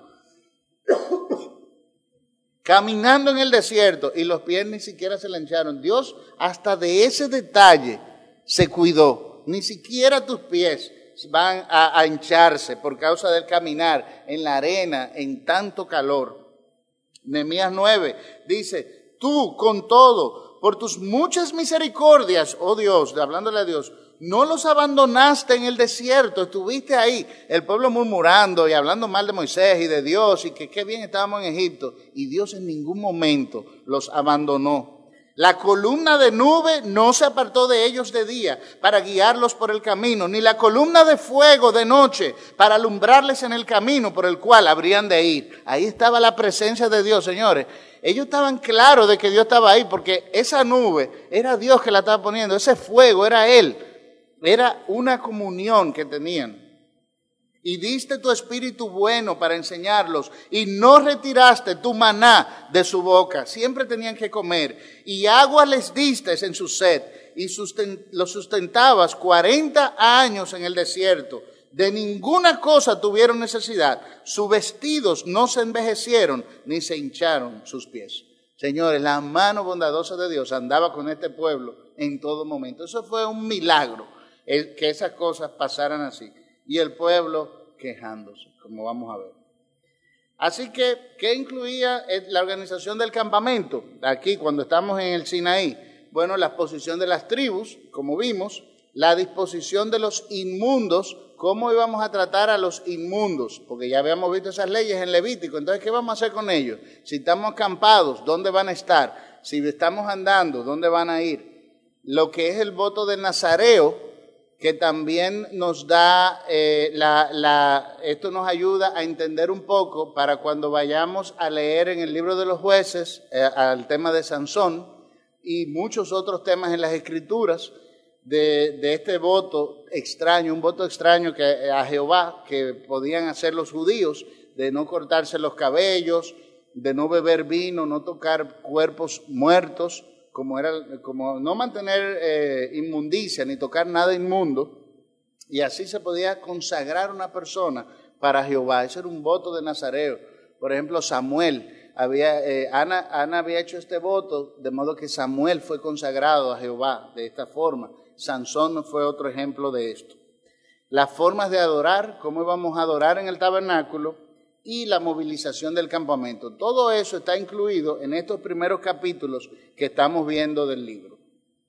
Caminando en el desierto y los pies ni siquiera se le hincharon. Dios hasta de ese detalle se cuidó. Ni siquiera tus pies van a, a hincharse por causa del caminar en la arena, en tanto calor. Nehemías nueve dice, tú con todo, por tus muchas misericordias, oh Dios, hablándole a Dios, no los abandonaste en el desierto, estuviste ahí, el pueblo murmurando y hablando mal de Moisés y de Dios y que qué bien estábamos en Egipto, y Dios en ningún momento los abandonó. La columna de nube no se apartó de ellos de día para guiarlos por el camino, ni la columna de fuego de noche para alumbrarles en el camino por el cual habrían de ir. Ahí estaba la presencia de Dios, señores. Ellos estaban claros de que Dios estaba ahí porque esa nube era Dios que la estaba poniendo, ese fuego era Él. Era una comunión que tenían. Y diste tu espíritu bueno para enseñarlos y no retiraste tu maná de su boca. Siempre tenían que comer. Y agua les diste en su sed y sustent, los sustentabas cuarenta años en el desierto. De ninguna cosa tuvieron necesidad. Sus vestidos no se envejecieron ni se hincharon sus pies. Señores, la mano bondadosa de Dios andaba con este pueblo en todo momento. Eso fue un milagro, que esas cosas pasaran así. Y el pueblo quejándose, como vamos a ver. Así que, ¿qué incluía la organización del campamento? Aquí, cuando estamos en el Sinaí. Bueno, la exposición de las tribus, como vimos, la disposición de los inmundos, cómo íbamos a tratar a los inmundos, porque ya habíamos visto esas leyes en Levítico. Entonces, ¿qué vamos a hacer con ellos? Si estamos acampados, ¿dónde van a estar? Si estamos andando, ¿dónde van a ir? Lo que es el voto de Nazareo, que también nos da, eh, la, la, esto nos ayuda a entender un poco para cuando vayamos a leer en el libro de los jueces, eh, al tema de Sansón y muchos otros temas en las Escrituras, de, de este voto extraño, un voto extraño que, a Jehová que podían hacer los judíos, de no cortarse los cabellos, de no beber vino, no tocar cuerpos muertos, como era, como no mantener eh, inmundicia ni tocar nada inmundo, y así se podía consagrar una persona para Jehová. Ese era un voto de Nazareo. Por ejemplo, Samuel, había, eh, Ana, Ana había hecho este voto, de modo que Samuel fue consagrado a Jehová de esta forma. Sansón fue otro ejemplo de esto. Las formas de adorar, cómo íbamos a adorar en el tabernáculo, y la movilización del campamento. Todo eso está incluido en estos primeros capítulos que estamos viendo del libro.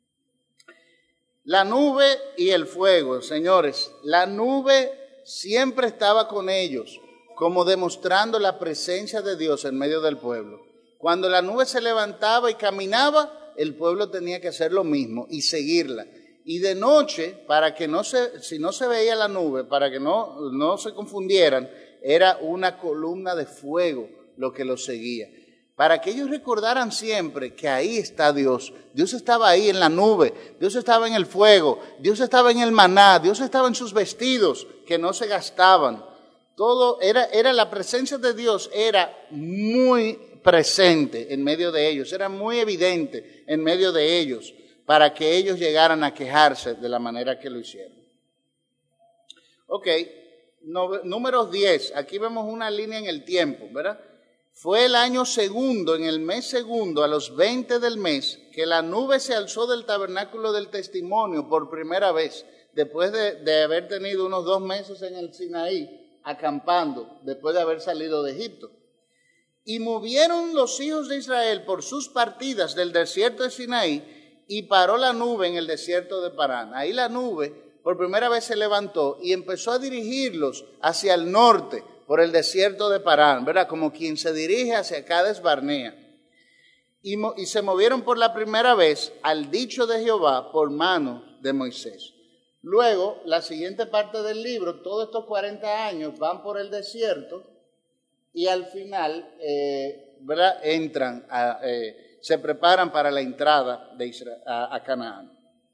La nube y el fuego, señores, la nube siempre estaba con ellos, como demostrando la presencia de Dios en medio del pueblo. Cuando la nube se levantaba y caminaba, el pueblo tenía que hacer lo mismo y seguirla. Y de noche, para que no se, si no se veía la nube, para que no, no se confundieran, era una columna de fuego lo que los seguía. Para que ellos recordaran siempre que ahí está Dios. Dios estaba ahí en la nube, Dios estaba en el fuego, Dios estaba en el maná, Dios estaba en sus vestidos que no se gastaban. Todo era, era la presencia de Dios, era muy presente en medio de ellos, era muy evidente en medio de ellos, para que ellos llegaran a quejarse de la manera que lo hicieron. Ok. Números diez, aquí vemos una línea en el tiempo, ¿verdad? Fue el año segundo, en el mes segundo, a los veinte del mes, que la nube se alzó del tabernáculo del testimonio por primera vez, después de, de haber tenido unos dos meses en el Sinaí, acampando, después de haber salido de Egipto. Y movieron los hijos de Israel por sus partidas del desierto de Sinaí, y paró la nube en el desierto de Parán. Ahí la nube por primera vez se levantó y empezó a dirigirlos hacia el norte por el desierto de Parán, ¿verdad? Como quien se dirige hacia Cades Barnea. Y, y se movieron por la primera vez al dicho de Jehová por mano de Moisés. Luego, la siguiente parte del libro, todos estos cuarenta años van por el desierto y al final, eh, ¿verdad? Entran, a, eh, se preparan para la entrada de Israel, a, a Canaán.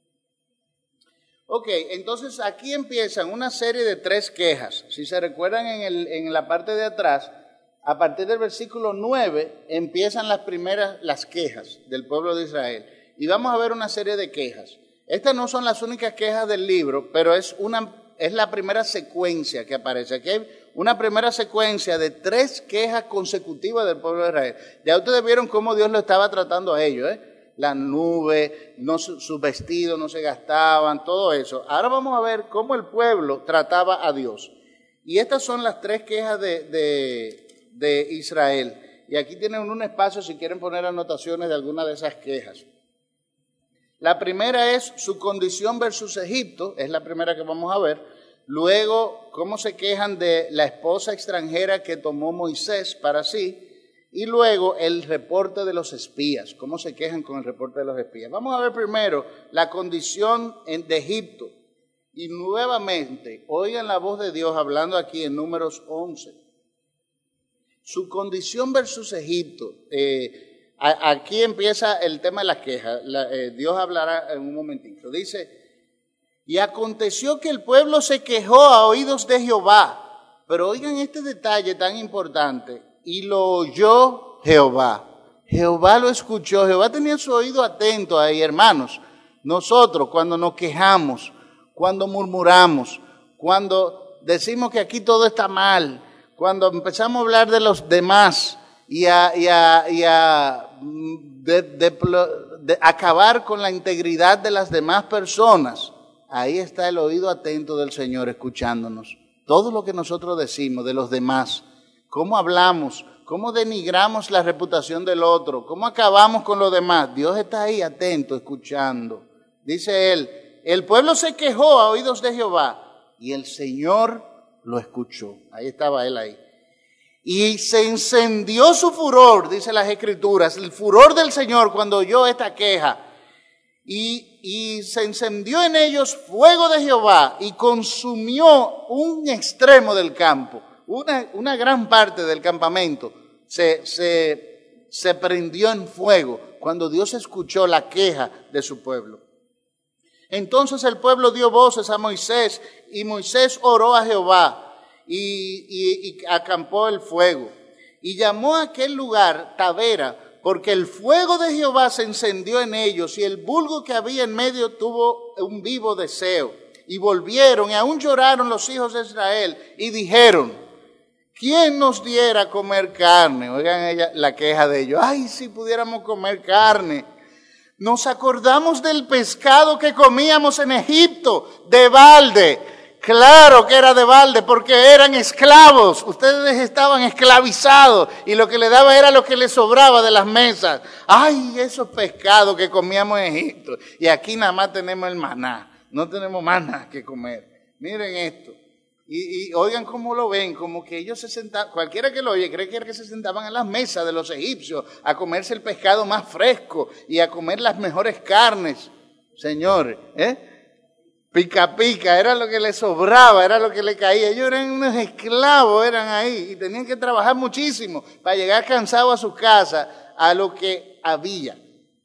Ok, entonces aquí empiezan una serie de tres quejas. Si se recuerdan en, el, en la parte de atrás, a partir del versículo nueve empiezan las primeras, las quejas del pueblo de Israel. Y vamos a ver una serie de quejas. Estas no son las únicas quejas del libro, pero es, una, es la primera secuencia que aparece. Aquí hay una primera secuencia de tres quejas consecutivas del pueblo de Israel. Ya ustedes vieron cómo Dios lo estaba tratando a ellos, ¿eh? La nube, no, sus vestidos no se gastaban, todo eso. Ahora vamos a ver cómo el pueblo trataba a Dios. Y estas son las tres quejas de, de, de Israel. Y aquí tienen un espacio si quieren poner anotaciones de alguna de esas quejas. La primera es su condición versus Egipto, es la primera que vamos a ver. Luego, cómo se quejan de la esposa extranjera que tomó Moisés para sí. Y luego el reporte de los espías, cómo se quejan con el reporte de los espías. Vamos a ver primero la condición de Egipto. Y nuevamente, oigan la voz de Dios hablando aquí en Números once. Su condición versus Egipto. Eh, a, aquí empieza el tema de las quejas. La, eh, Dios hablará en un momentito. Dice, y aconteció que el pueblo se quejó a oídos de Jehová. Pero oigan este detalle tan importante. Y lo oyó Jehová. Jehová lo escuchó. Jehová tenía su oído atento ahí, hermanos. Nosotros cuando nos quejamos, cuando murmuramos, cuando decimos que aquí todo está mal, cuando empezamos a hablar de los demás y a, y a, y a de, de, de acabar con la integridad de las demás personas, ahí está el oído atento del Señor escuchándonos. Todo lo que nosotros decimos de los demás, cómo hablamos, cómo denigramos la reputación del otro, cómo acabamos con los demás. Dios está ahí atento, escuchando. Dice él, el pueblo se quejó a oídos de Jehová y el Señor lo escuchó. Ahí estaba él ahí. Y se encendió su furor, dice las Escrituras, el furor del Señor cuando oyó esta queja. Y, y se encendió en ellos fuego de Jehová y consumió un extremo del campo. Una, una gran parte del campamento se, se, se prendió en fuego cuando Dios escuchó la queja de su pueblo. Entonces el pueblo dio voces a Moisés y Moisés oró a Jehová y, y, y acampó el fuego. Y llamó a aquel lugar Tabera, porque el fuego de Jehová se encendió en ellos y el vulgo que había en medio tuvo un vivo deseo. Y volvieron y aún lloraron los hijos de Israel y dijeron, ¿quién nos diera comer carne? Oigan ella, la queja de ellos. Ay, si pudiéramos comer carne. Nos acordamos del pescado que comíamos en Egipto, de balde. Claro que era de balde, porque eran esclavos. Ustedes estaban esclavizados y lo que le daba era lo que les sobraba de las mesas. Ay, esos pescados que comíamos en Egipto. Y aquí nada más tenemos el maná. No tenemos más nada que comer. Miren esto. Y, y oigan cómo lo ven, como que ellos se sentaban, cualquiera que lo oye cree que era que se sentaban en las mesas de los egipcios a comerse el pescado más fresco y a comer las mejores carnes. Señores, ¿eh? Pica pica, era lo que les sobraba, era lo que le caía. Ellos eran unos esclavos, eran ahí y tenían que trabajar muchísimo para llegar cansados a su casa a lo que había.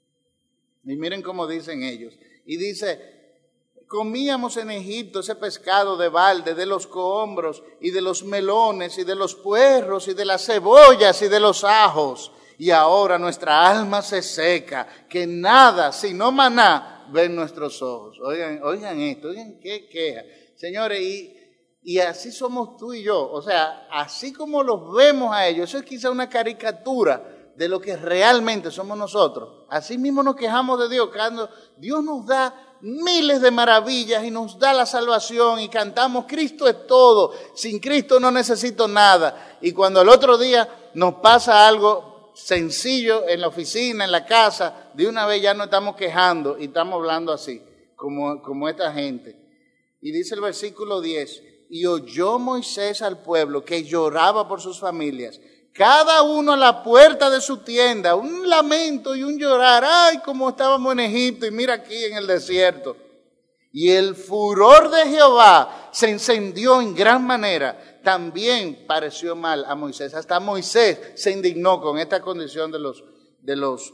Y miren cómo dicen ellos. Y dice, comíamos en Egipto ese pescado de balde, de los cohombros y de los melones y de los puerros y de las cebollas y de los ajos. Y ahora nuestra alma se seca, que nada, sino maná, ven nuestros ojos. Oigan, oigan esto, oigan qué queja. Señores, y, y así somos tú y yo. O sea, así como los vemos a ellos, eso es quizá una caricatura de lo que realmente somos nosotros. Así mismo nos quejamos de Dios, cuando Dios nos da miles de maravillas y nos da la salvación y cantamos, Cristo es todo, sin Cristo no necesito nada. Y cuando el otro día nos pasa algo sencillo en la oficina, en la casa, de una vez ya nos estamos quejando y estamos hablando así, como, como esta gente. Y dice el versículo diez, y oyó Moisés al pueblo que lloraba por sus familias, cada uno a la puerta de su tienda, un lamento y un llorar, ay, como estábamos en Egipto y mira aquí en el desierto. Y el furor de Jehová se encendió en gran manera, también pareció mal a Moisés, hasta Moisés se indignó con esta condición de los, de los,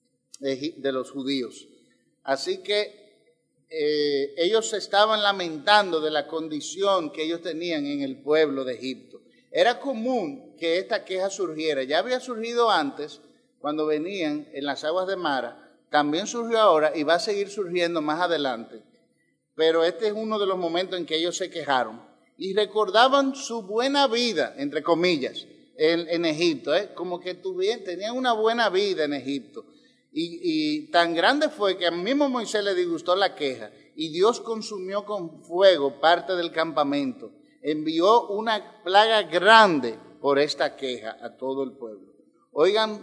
de los judíos. Así que Eh, ellos se estaban lamentando de la condición que ellos tenían en el pueblo de Egipto. Era común que esta queja surgiera. Ya había surgido antes, cuando venían en las aguas de Mara, también surgió ahora y va a seguir surgiendo más adelante. Pero este es uno de los momentos en que ellos se quejaron y recordaban su buena vida, entre comillas, en, en Egipto, ¿eh? Como que tuvieron, tenían una buena vida en Egipto. Y, y tan grande fue que al mismo Moisés le disgustó la queja y Dios consumió con fuego parte del campamento. Envió una plaga grande por esta queja a todo el pueblo. Oigan,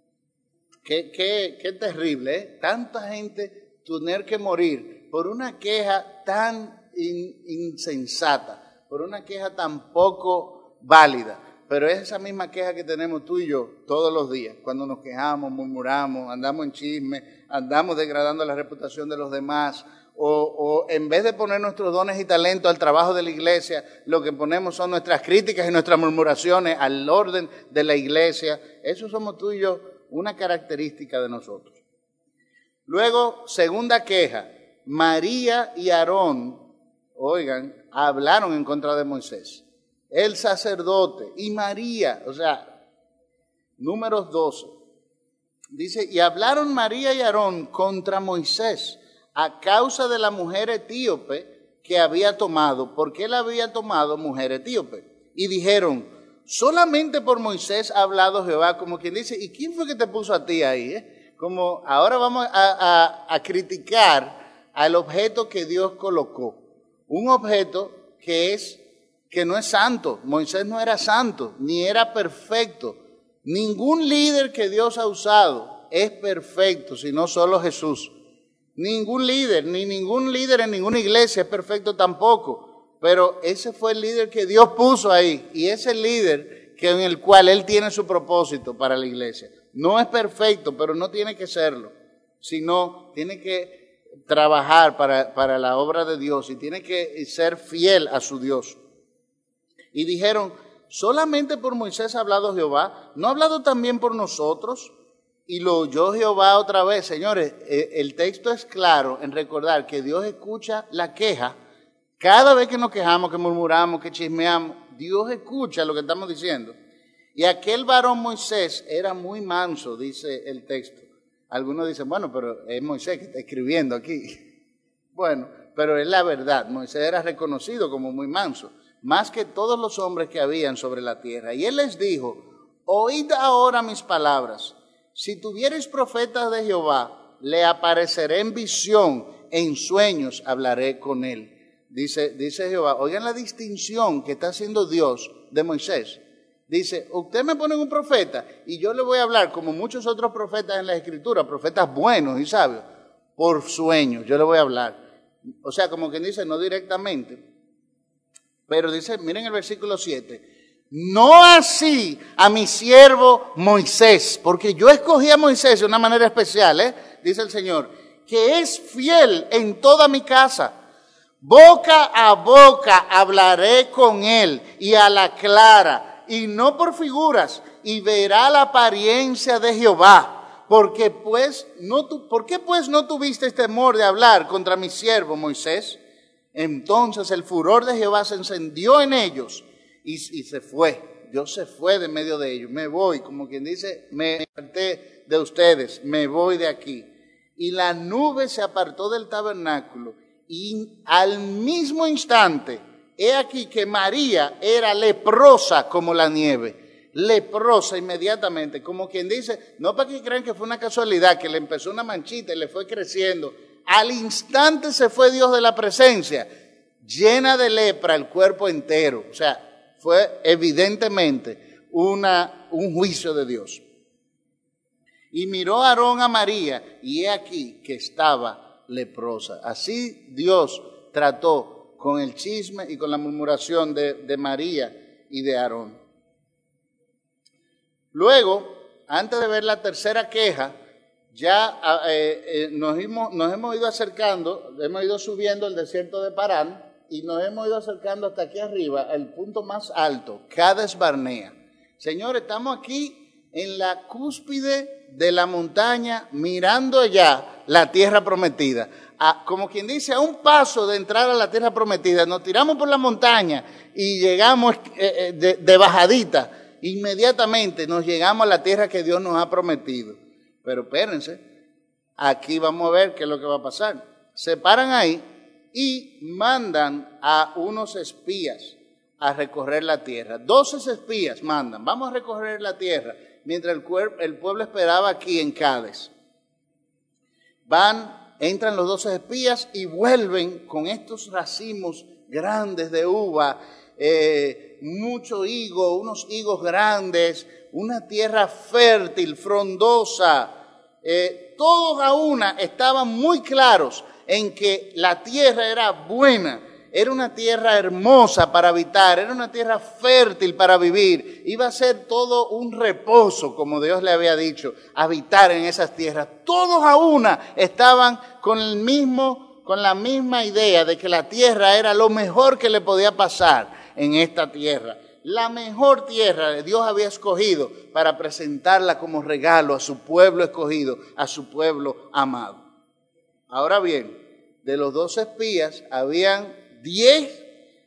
qué, qué, qué terrible, ¿eh? Tanta gente tener que morir por una queja tan in, insensata, por una queja tan poco válida. Pero es esa misma queja que tenemos tú y yo todos los días, cuando nos quejamos, murmuramos, andamos en chisme, andamos degradando la reputación de los demás, o, o en vez de poner nuestros dones y talentos al trabajo de la iglesia, lo que ponemos son nuestras críticas y nuestras murmuraciones al orden de la iglesia. Eso somos tú y yo, una característica de nosotros. Luego, segunda queja, María y Aarón, oigan, hablaron en contra de Moisés. El sacerdote y María, o sea, números doce, dice, y hablaron María y Aarón contra Moisés a causa de la mujer etíope que había tomado, porque él había tomado mujer etíope. Y dijeron, solamente por Moisés ha hablado Jehová, como quien dice, ¿y quién fue que te puso a ti ahí? Eh? Como ahora vamos a, a, a criticar al objeto que Dios colocó, un objeto que es que no es santo. Moisés no era santo, ni era perfecto. Ningún líder que Dios ha usado es perfecto, sino solo Jesús. Ningún líder, ni ningún líder en ninguna iglesia es perfecto tampoco. Pero ese fue el líder que Dios puso ahí, y es el líder que, en el cual Él tiene su propósito para la iglesia. No es perfecto, pero no tiene que serlo, sino tiene que trabajar para, para la obra de Dios y tiene que ser fiel a su Dios. Y dijeron, solamente por Moisés ha hablado Jehová, ¿no ha hablado también por nosotros? Y lo oyó Jehová otra vez. Señores, el texto es claro en recordar que Dios escucha la queja. Cada vez que nos quejamos, que murmuramos, que chismeamos, Dios escucha lo que estamos diciendo. Y aquel varón Moisés era muy manso, dice el texto. Algunos dicen, bueno, pero es Moisés que está escribiendo aquí. Bueno, pero es la verdad. Moisés era reconocido como muy manso, más que todos los hombres que habían sobre la tierra. Y él les dijo, oíd ahora mis palabras. Si tuviereis profetas de Jehová, le apareceré en visión, en sueños hablaré con él. Dice, dice Jehová, oigan la distinción que está haciendo Dios de Moisés. Dice, usted me pone un profeta y yo le voy a hablar como muchos otros profetas en la Escritura, profetas buenos y sabios, por sueños, yo le voy a hablar. O sea, como quien dice, no directamente. Pero dice, miren el versículo siete, no así a mi siervo Moisés, porque yo escogí a Moisés de una manera especial, ¿eh? Dice el Señor, que es fiel en toda mi casa. Boca a boca hablaré con él y a la clara, y no por figuras, y verá la apariencia de Jehová. Porque pues no tu, ¿Por qué pues no tuviste temor de hablar contra mi siervo Moisés? Entonces el furor de Jehová se encendió en ellos y, y se fue. Dios se fue de medio de ellos. Me voy, como quien dice, me aparté de ustedes, me voy de aquí. Y la nube se apartó del tabernáculo y al mismo instante, he aquí que María era leprosa como la nieve. Leprosa inmediatamente, como quien dice, no para que crean que fue una casualidad, que le empezó una manchita y le fue creciendo. Al instante se fue Dios de la presencia, llena de lepra el cuerpo entero. O sea, fue evidentemente una, un juicio de Dios. Y miró Aarón a María, y he aquí que estaba leprosa. Así Dios trató con el chisme y con la murmuración de, de María y de Aarón. Luego, antes de ver la tercera queja, ya eh, eh, nos, hemos, nos hemos ido acercando, hemos ido subiendo el desierto de Parán y nos hemos ido acercando hasta aquí arriba, al punto más alto, Cades Barnea. Señores, estamos aquí en la cúspide de la montaña, mirando allá la tierra prometida. A, como quien dice, a un paso de entrar a la tierra prometida, nos tiramos por la montaña y llegamos eh, de, de bajadita. Inmediatamente nos llegamos a la tierra que Dios nos ha prometido. Pero espérense, aquí vamos a ver qué es lo que va a pasar. Se paran ahí y mandan a unos espías a recorrer la tierra. Doce espías mandan, vamos a recorrer la tierra, mientras el, el pueblo esperaba aquí en Cades. Van, entran los doce espías y vuelven con estos racimos grandes de uva, eh, mucho higo, unos higos grandes, una tierra fértil, frondosa. Eh, todos a una estaban muy claros en que la tierra era buena, era una tierra hermosa para habitar, era una tierra fértil para vivir, iba a ser todo un reposo, como Dios le había dicho, habitar en esas tierras. Todos a una estaban con el mismo, con la misma idea de que la tierra era lo mejor que le podía pasar en esta tierra. La mejor tierra Dios había escogido para presentarla como regalo a su pueblo escogido, a su pueblo amado. Ahora bien, de los dos espías, habían diez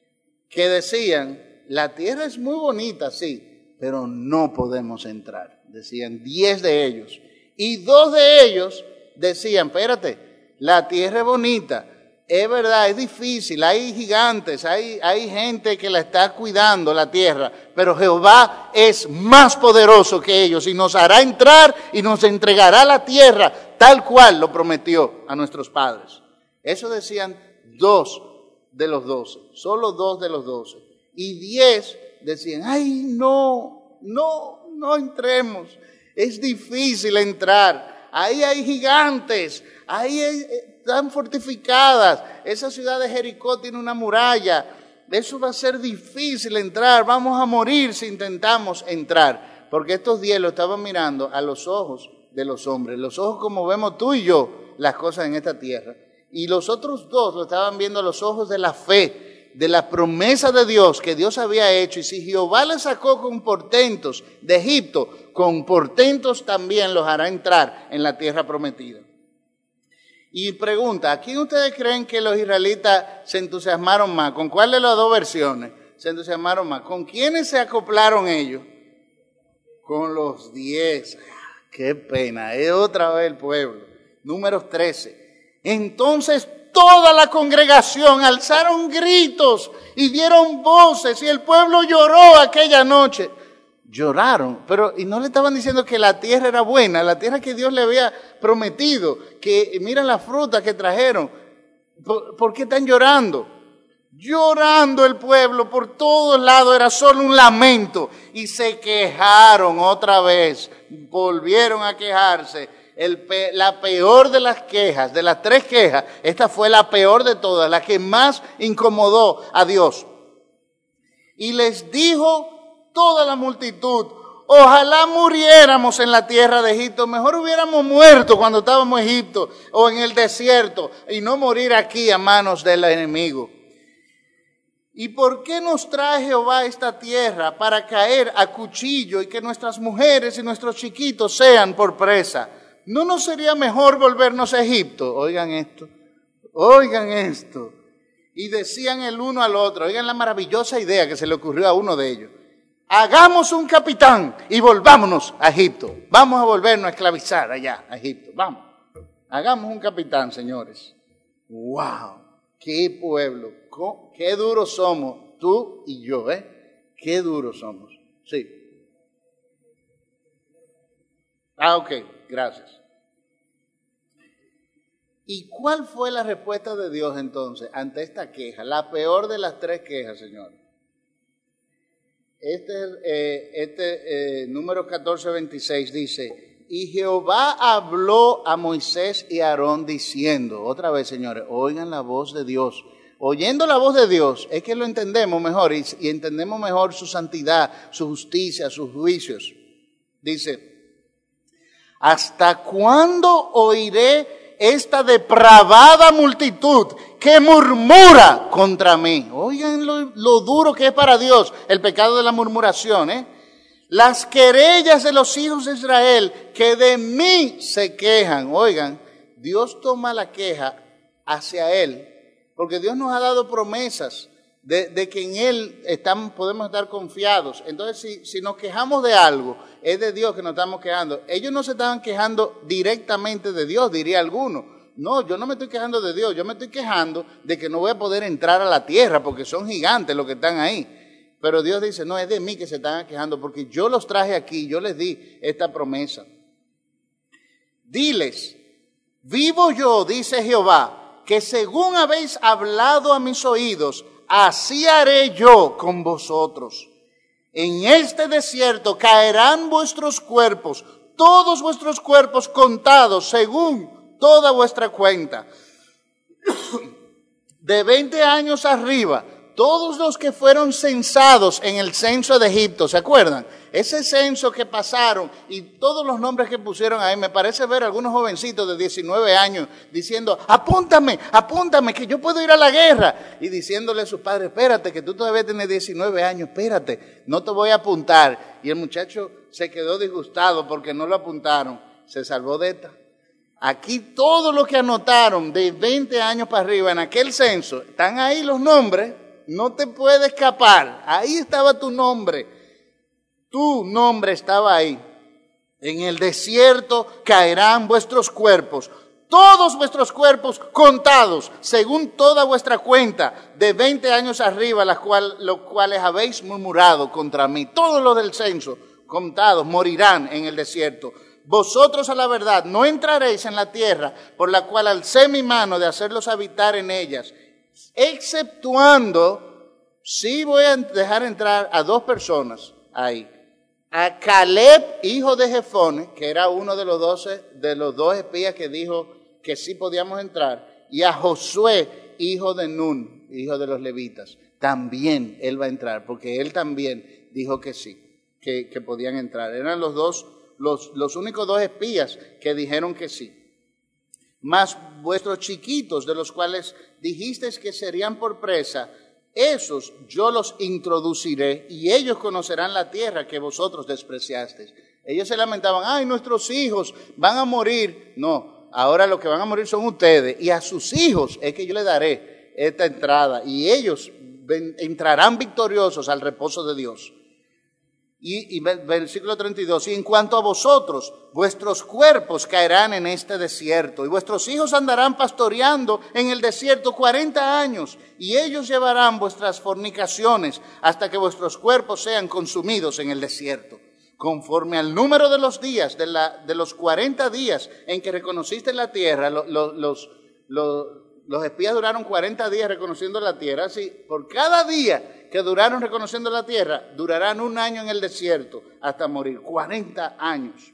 que decían, la tierra es muy bonita, sí, pero no podemos entrar. Decían diez de ellos. Y dos de ellos decían, espérate, la tierra es bonita. Es verdad, es difícil, hay gigantes, hay, hay gente que la está cuidando la tierra, pero Jehová es más poderoso que ellos y nos hará entrar y nos entregará la tierra tal cual lo prometió a nuestros padres. Eso decían dos de los doce, solo dos de los doce. Y diez decían, ay, no, no, no entremos, es difícil entrar, ahí hay gigantes, ahí hay... están fortificadas, esa ciudad de Jericó tiene una muralla, eso va a ser difícil entrar, vamos a morir si intentamos entrar, porque estos diez lo estaban mirando a los ojos de los hombres, los ojos como vemos tú y yo las cosas en esta tierra, y los otros dos lo estaban viendo a los ojos de la fe, de la promesa de Dios que Dios había hecho, y si Jehová les sacó con portentos de Egipto, con portentos también los hará entrar en la tierra prometida. Y pregunta, ¿a quién ustedes creen que los israelitas se entusiasmaron más? ¿Con cuál de las dos versiones se entusiasmaron más? ¿Con quiénes se acoplaron ellos? Con los diez. ¡Qué pena! Es otra vez el pueblo. Números trece. Entonces toda la congregación alzaron gritos y dieron voces y el pueblo lloró aquella noche. Lloraron, pero y no le estaban diciendo que la tierra era buena, la tierra que Dios le había prometido, que miren la fruta que trajeron. ¿Por, ¿por qué están llorando? Llorando el pueblo por todos lados, era solo un lamento. Y se quejaron otra vez, volvieron a quejarse. El, la peor de las quejas, de las tres quejas, esta fue la peor de todas, la que más incomodó a Dios. Y les dijo toda la multitud, ojalá muriéramos en la tierra de Egipto, mejor hubiéramos muerto cuando estábamos en Egipto o en el desierto y no morir aquí a manos del enemigo. ¿Y por qué nos trae Jehová esta tierra para caer a cuchillo y que nuestras mujeres y nuestros chiquitos sean por presa? ¿No nos sería mejor volvernos a Egipto? Oigan esto, oigan esto. Y decían el uno al otro, oigan la maravillosa idea que se le ocurrió a uno de ellos. Hagamos un capitán y volvámonos a Egipto. Vamos a volvernos a esclavizar allá a Egipto. Vamos. Hagamos un capitán, señores. ¡Wow! ¡Qué pueblo! ¡Qué duros somos! Tú y yo, ¿eh? ¡Qué duros somos! Sí. Ah, ok. Gracias. ¿Y cuál fue la respuesta de Dios entonces ante esta queja? La peor de las tres quejas, señores. Este, eh, este eh, número catorce veintiséis dice, y Jehová habló a Moisés y a Aarón diciendo, otra vez señores, oigan la voz de Dios. Oyendo la voz de Dios es que lo entendemos mejor y, y entendemos mejor su santidad, su justicia, sus juicios. Dice, ¿hasta cuándo oiré esta depravada multitud que murmura contra mí? Oigan lo, lo duro que es para Dios el pecado de la murmuración, ¿eh? Las querellas de los hijos de Israel que de mí se quejan. Oigan, Dios toma la queja hacia Él, porque Dios nos ha dado promesas de, de que en Él estamos, podemos estar confiados. Entonces, si, si nos quejamos de algo, es de Dios que nos estamos quejando. Ellos no se estaban quejando directamente de Dios, diría alguno. No, yo no me estoy quejando de Dios, yo me estoy quejando de que no voy a poder entrar a la tierra porque son gigantes los que están ahí. Pero Dios dice, no, es de mí que se están quejando porque yo los traje aquí, yo les di esta promesa. Diles, vivo yo, dice Jehová, que según habéis hablado a mis oídos, así haré yo con vosotros. En este desierto caerán vuestros cuerpos, todos vuestros cuerpos contados según toda vuestra cuenta. De veinte años arriba, todos los que fueron censados en el censo de Egipto, ¿se acuerdan? Ese censo que pasaron y todos los nombres que pusieron ahí, me parece ver algunos jovencitos de diecinueve años diciendo, apúntame, apúntame, que yo puedo ir a la guerra. Y diciéndole a sus padres, espérate, que tú todavía tienes diecinueve años, espérate, no te voy a apuntar. Y el muchacho se quedó disgustado porque no lo apuntaron, se salvó de esta. Aquí todo lo que anotaron de veinte años para arriba en aquel censo, están ahí los nombres, no te puede escapar, ahí estaba tu nombre, tu nombre estaba ahí. En el desierto caerán vuestros cuerpos, todos vuestros cuerpos contados, según toda vuestra cuenta, de veinte años arriba, las cual, los cuales habéis murmurado contra mí. Todos los del censo contados morirán en el desierto. Vosotros a la verdad no entraréis en la tierra por la cual alcé mi mano de hacerlos habitar en ellas, exceptuando, sí voy a dejar entrar a dos personas ahí. A Caleb, hijo de Jefone, que era uno de los doce, de los dos espías que dijo que sí podíamos entrar, y a Josué, hijo de Nun, hijo de los levitas. También él va a entrar, porque él también dijo que sí, que, que podían entrar. Eran los dos, los, los únicos dos espías que dijeron que sí. Mas vuestros chiquitos, de los cuales dijisteis que serían por presa, esos yo los introduciré y ellos conocerán la tierra que vosotros despreciasteis. Ellos se lamentaban, ay, nuestros hijos van a morir. No, ahora los que van a morir son ustedes y a sus hijos es que yo les daré esta entrada y ellos ven, entrarán victoriosos al reposo de Dios. Y, y versículo treinta y dos, y en cuanto a vosotros, vuestros cuerpos caerán en este desierto, y vuestros hijos andarán pastoreando en el desierto cuarenta años, y ellos llevarán vuestras fornicaciones hasta que vuestros cuerpos sean consumidos en el desierto. Conforme al número de los días, de, la, de los cuarenta días en que reconociste la tierra, lo, lo, los, los, los espías duraron cuarenta días reconociendo la tierra, así, por cada día que duraron reconociendo la tierra, durarán un año en el desierto hasta morir, cuarenta años.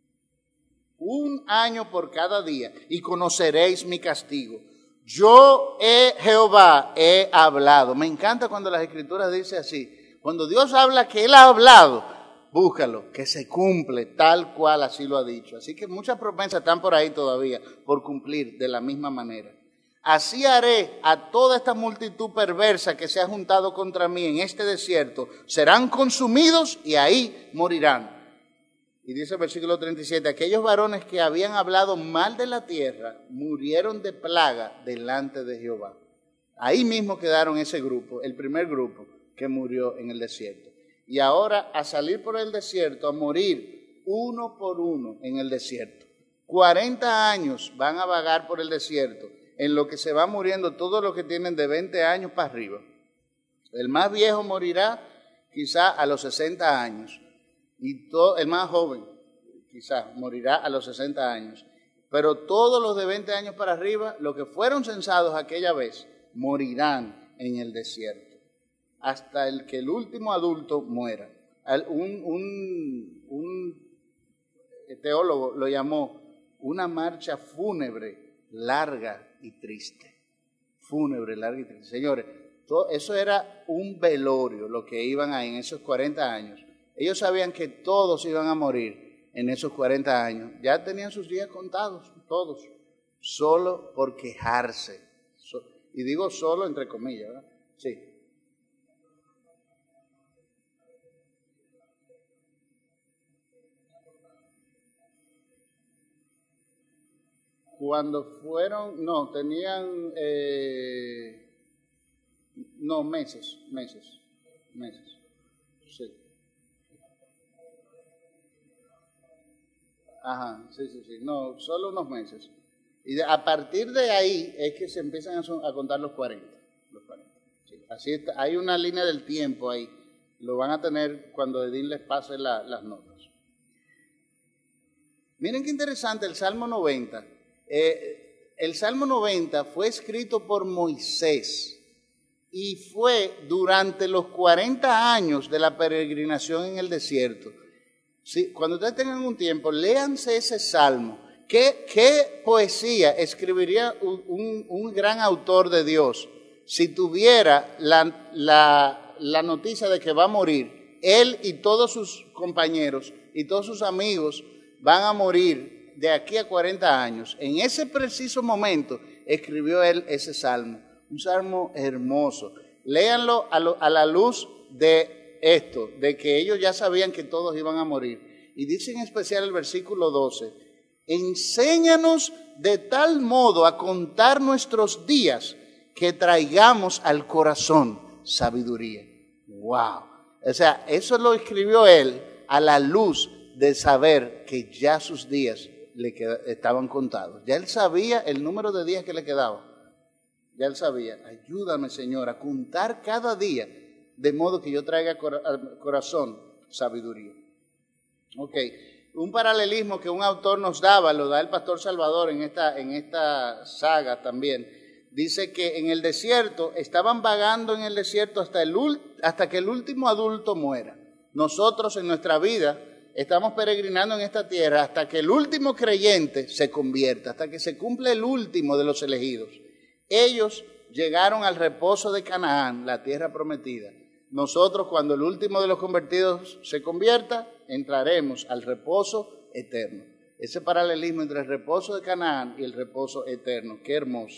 Un año por cada día, y conoceréis mi castigo. Yo he, Jehová, he hablado. Me encanta cuando las Escrituras dicen así. Cuando Dios habla que Él ha hablado, búscalo, que se cumple tal cual así lo ha dicho. Así que muchas promesas están por ahí todavía por cumplir de la misma manera. Así haré a toda esta multitud perversa que se ha juntado contra mí en este desierto. Serán consumidos y ahí morirán. Y dice el versículo treinta y siete, aquellos varones que habían hablado mal de la tierra murieron de plaga delante de Jehová. Ahí mismo quedaron ese grupo, el primer grupo que murió en el desierto. Y ahora a salir por el desierto, a morir uno por uno en el desierto. cuarenta años van a vagar por el desierto, en lo que se va muriendo todos los que tienen de veinte años para arriba. El más viejo morirá quizá a los sesenta años, y todo, el más joven quizá morirá a los sesenta años. Pero todos los de veinte años para arriba, los que fueron censados aquella vez, morirán en el desierto. hasta el que el último adulto muera. Un, un, un teólogo lo llamó una marcha fúnebre, larga y triste. Fúnebre, larga y triste. Señores, todo, eso era un velorio, lo que iban ahí en esos cuarenta años. Ellos sabían que todos iban a morir en esos cuarenta años. Ya tenían sus días contados, todos, solo por quejarse. Y digo solo entre comillas, ¿verdad? Sí. Cuando fueron, no, tenían, eh, no, meses, meses, meses, sí. Ajá, sí, sí, sí, no, solo unos meses. Y de, a partir de ahí es que se empiezan a, son, a contar los cuarenta. Los cuarenta sí. Así está, hay una línea del tiempo ahí, lo van a tener cuando Edín les pase la, las notas. Miren qué interesante el Salmo noventa. Eh, el Salmo noventa fue escrito por Moisés y fue durante los cuarenta años de la peregrinación en el desierto. Sí, cuando ustedes tengan un tiempo, léanse ese salmo. ¿Qué, qué poesía escribiría un, un, un gran autor de Dios si tuviera la, la, la noticia de que va a morir? Él y todos sus compañeros y todos sus amigos van a morir de aquí a cuarenta años. En ese preciso momento escribió él ese salmo, un salmo hermoso. Léanlo a, lo, a la luz de esto, de que ellos ya sabían que todos iban a morir. Y dice en especial el versículo doce, enséñanos de tal modo a contar nuestros días que traigamos al corazón sabiduría. ¡Wow! O sea, eso lo escribió él a la luz de saber que ya sus días le queda, estaban contados. Ya él sabía el número de días que le quedaba. Ya él sabía, ayúdame Señor a contar cada día de modo que yo traiga al corazón sabiduría. Ok, un paralelismo que un autor nos daba, lo da el pastor Salvador en esta, en esta saga también. Dice que en el desierto, estaban vagando en el desierto hasta, el, hasta que el último adulto muera. Nosotros en nuestra vida estamos peregrinando en esta tierra hasta que el último creyente se convierta, hasta que se cumple el último de los elegidos. Ellos llegaron al reposo de Canaán, la tierra prometida. Nosotros, cuando el último de los convertidos se convierta, entraremos al reposo eterno. Ese paralelismo entre el reposo de Canaán y el reposo eterno, qué hermoso.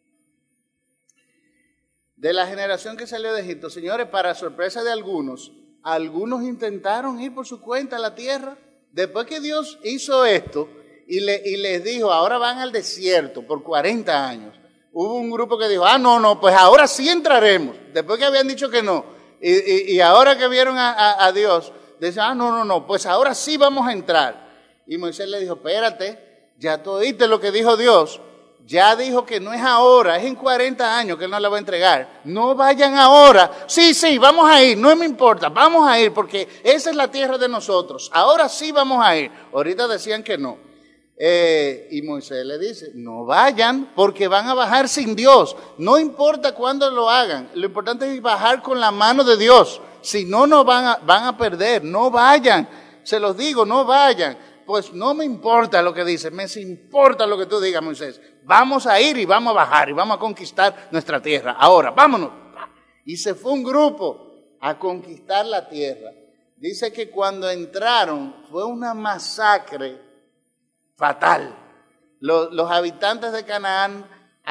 De la generación que salió de Egipto, señores, para sorpresa de algunos, algunos intentaron ir por su cuenta a la tierra. Después que Dios hizo esto y, le, y les dijo, ahora van al desierto por cuarenta años, hubo un grupo que dijo, ah, no, no, pues ahora sí entraremos. Después que habían dicho que no. Y, y, y ahora que vieron a, a, a Dios, dicen, ah, no, no, no, pues ahora sí vamos a entrar. Y Moisés le dijo, espérate, ya tú oíste lo que dijo Dios. Ya dijo que no es ahora, es en cuarenta años que Él nos la va a entregar. No vayan ahora. Sí, sí, vamos a ir, no me importa, vamos a ir porque esa es la tierra de nosotros. Ahora sí vamos a ir. Ahorita decían que no. Eh, y Moisés le dice, no vayan porque van a bajar sin Dios. No importa cuándo lo hagan, lo importante es bajar con la mano de Dios. Si no, no van a, van a perder. No vayan, se los digo, no vayan. Pues no me importa lo que dice, me importa lo que tú digas, Moisés. Vamos a ir y vamos a bajar y vamos a conquistar nuestra tierra. Ahora, vámonos. Y se fue un grupo a conquistar la tierra. Dice que cuando entraron fue una masacre fatal. Los, los habitantes de Canaán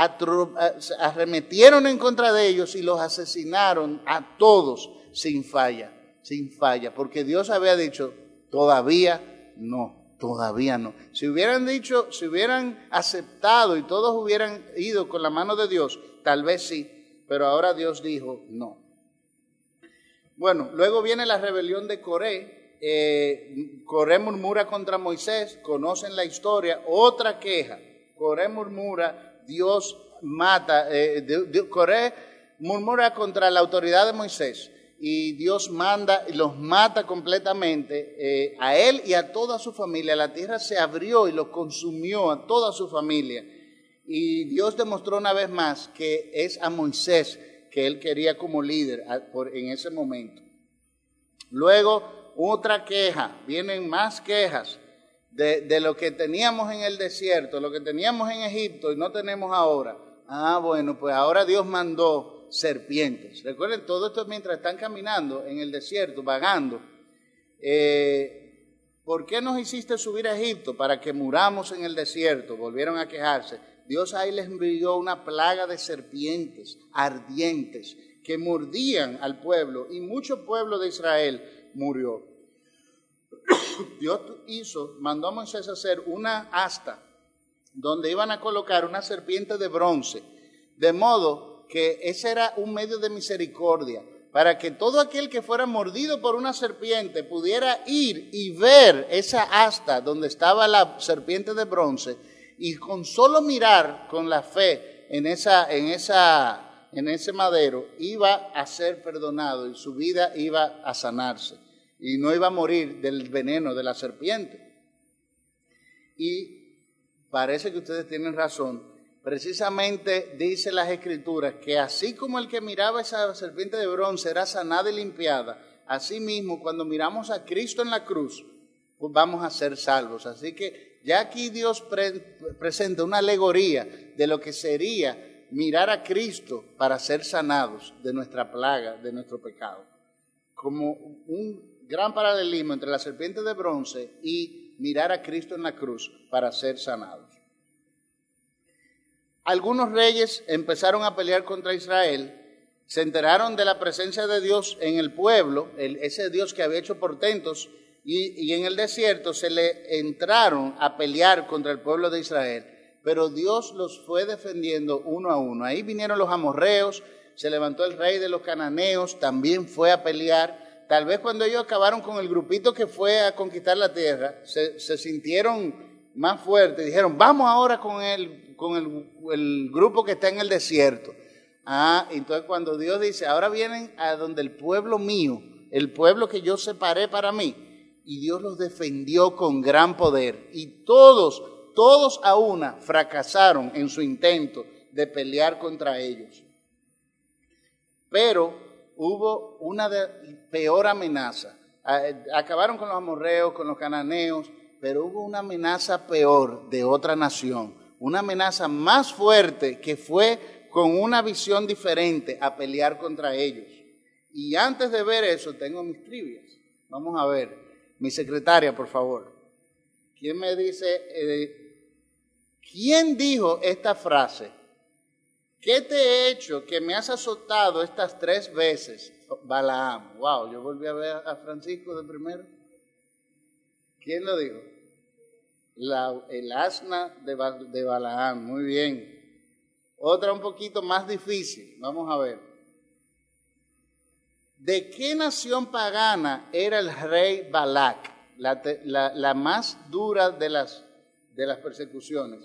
arremetieron en contra de ellos y los asesinaron a todos sin falla, sin falla, porque Dios había dicho, todavía no, todavía no. Si hubieran dicho, si hubieran aceptado y todos hubieran ido con la mano de Dios, tal vez sí, pero ahora Dios dijo no. Bueno, luego viene la rebelión de Coré. Eh, Coré murmura contra Moisés, conocen la historia, otra queja. Coré murmura, Dios mata, eh, de, de, Coré murmura contra la autoridad de Moisés y Dios manda y los mata completamente eh, a él y a toda su familia. La tierra se abrió y lo consumió a toda su familia. Y Dios demostró una vez más que es a Moisés que él quería como líder en ese momento. Luego, otra queja, vienen más quejas de, de lo que teníamos en el desierto, lo que teníamos en Egipto y no tenemos ahora. Ah, bueno, pues ahora Dios mandó serpientes. Recuerden, todo esto mientras están caminando en el desierto, vagando. Eh, ¿Por qué nos hiciste subir a Egipto? Para que muramos en el desierto. Volvieron a quejarse. Dios ahí les envió una plaga de serpientes ardientes que mordían al pueblo y mucho pueblo de Israel murió. Dios hizo, mandó a Moisés a hacer una asta donde iban a colocar una serpiente de bronce, de modo que ese era un medio de misericordia, para que todo aquel que fuera mordido por una serpiente pudiera ir y ver esa asta donde estaba la serpiente de bronce, y con solo mirar con la fe en, esa, en, esa, en ese madero iba a ser perdonado y su vida iba a sanarse y no iba a morir del veneno de la serpiente. Y parece que ustedes tienen razón. Precisamente dice las Escrituras que así como el que miraba esa serpiente de bronce era sanada y limpiada, así mismo cuando miramos a Cristo en la cruz, pues vamos a ser salvos. Así que ya aquí Dios pre presenta una alegoría de lo que sería mirar a Cristo para ser sanados de nuestra plaga, de nuestro pecado. Como un gran paralelismo entre la serpiente de bronce y mirar a Cristo en la cruz para ser sanados. Algunos reyes empezaron a pelear contra Israel, se enteraron de la presencia de Dios en el pueblo, el, ese Dios que había hecho portentos, y, y en el desierto se le entraron a pelear contra el pueblo de Israel, pero Dios los fue defendiendo uno a uno. Ahí vinieron los amorreos, se levantó el rey de los cananeos, también fue a pelear. Tal vez cuando ellos acabaron con el grupito que fue a conquistar la tierra, se, se sintieron más fuertes y dijeron, vamos ahora con el, con el, el grupo que está en el desierto. Ah, entonces cuando Dios dice, ahora vienen a donde el pueblo mío, el pueblo que yo separé para mí, y Dios los defendió con gran poder. Y todos, todos a una fracasaron en su intento de pelear contra ellos. Pero hubo una de, peor amenaza. Acabaron con los amorreos, con los cananeos, pero hubo una amenaza peor de otra nación. Una amenaza más fuerte que fue con una visión diferente a pelear contra ellos. Y antes de ver eso, tengo mis trivias. Vamos a ver. Mi secretaria, por favor. ¿Quién me dice? Eh, ¿Quién dijo esta frase? ¿Qué te he hecho que me has azotado estas tres veces, Balaam? Wow, yo volví a ver a Francisco de primero. ¿Quién lo dijo? La, el asna de, de Balaam, muy bien. Otra un poquito más difícil, vamos a ver. ¿De qué nación pagana era el rey Balac? La, la, la más dura de las, de las persecuciones.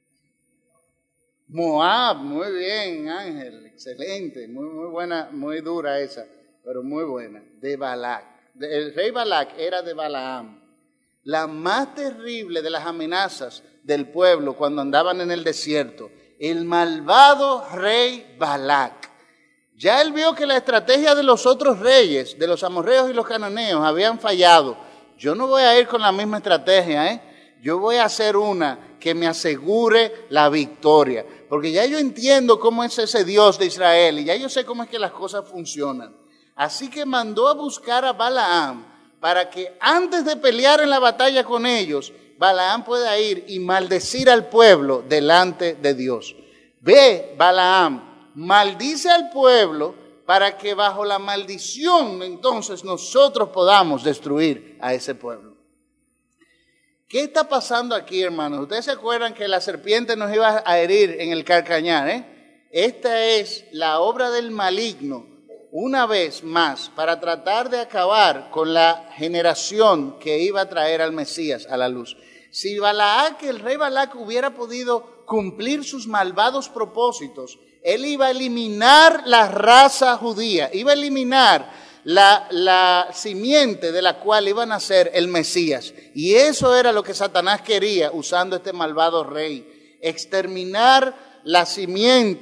Moab, muy bien, Ángel, excelente, muy, muy buena, muy dura esa, pero muy buena, de Balac. El rey Balac era de Balaam. La más terrible de las amenazas del pueblo cuando andaban en el desierto, el malvado rey Balac. Ya él vio que la estrategia de los otros reyes, de los amorreos y los cananeos, habían fallado. Yo no voy a ir con la misma estrategia, ¿eh? Yo voy a hacer una que me asegure la victoria. Porque ya yo entiendo cómo es ese Dios de Israel y ya yo sé cómo es que las cosas funcionan. Así que mandó a buscar a Balaam para que antes de pelear en la batalla con ellos, Balaam pueda ir y maldecir al pueblo delante de Dios. Ve, Balaam, maldice al pueblo para que bajo la maldición entonces nosotros podamos destruir a ese pueblo. ¿Qué está pasando aquí, hermanos? Ustedes se acuerdan que la serpiente nos iba a herir en el calcañar, ¿eh? Esta es la obra del maligno, una vez más, para tratar de acabar con la generación que iba a traer al Mesías a la luz. Si Balac, el rey Balac, hubiera podido cumplir sus malvados propósitos, él iba a eliminar la raza judía, iba a eliminar la, la simiente de la cual iba a nacer el Mesías. Y eso era lo que Satanás quería usando este malvado rey, exterminar la simiente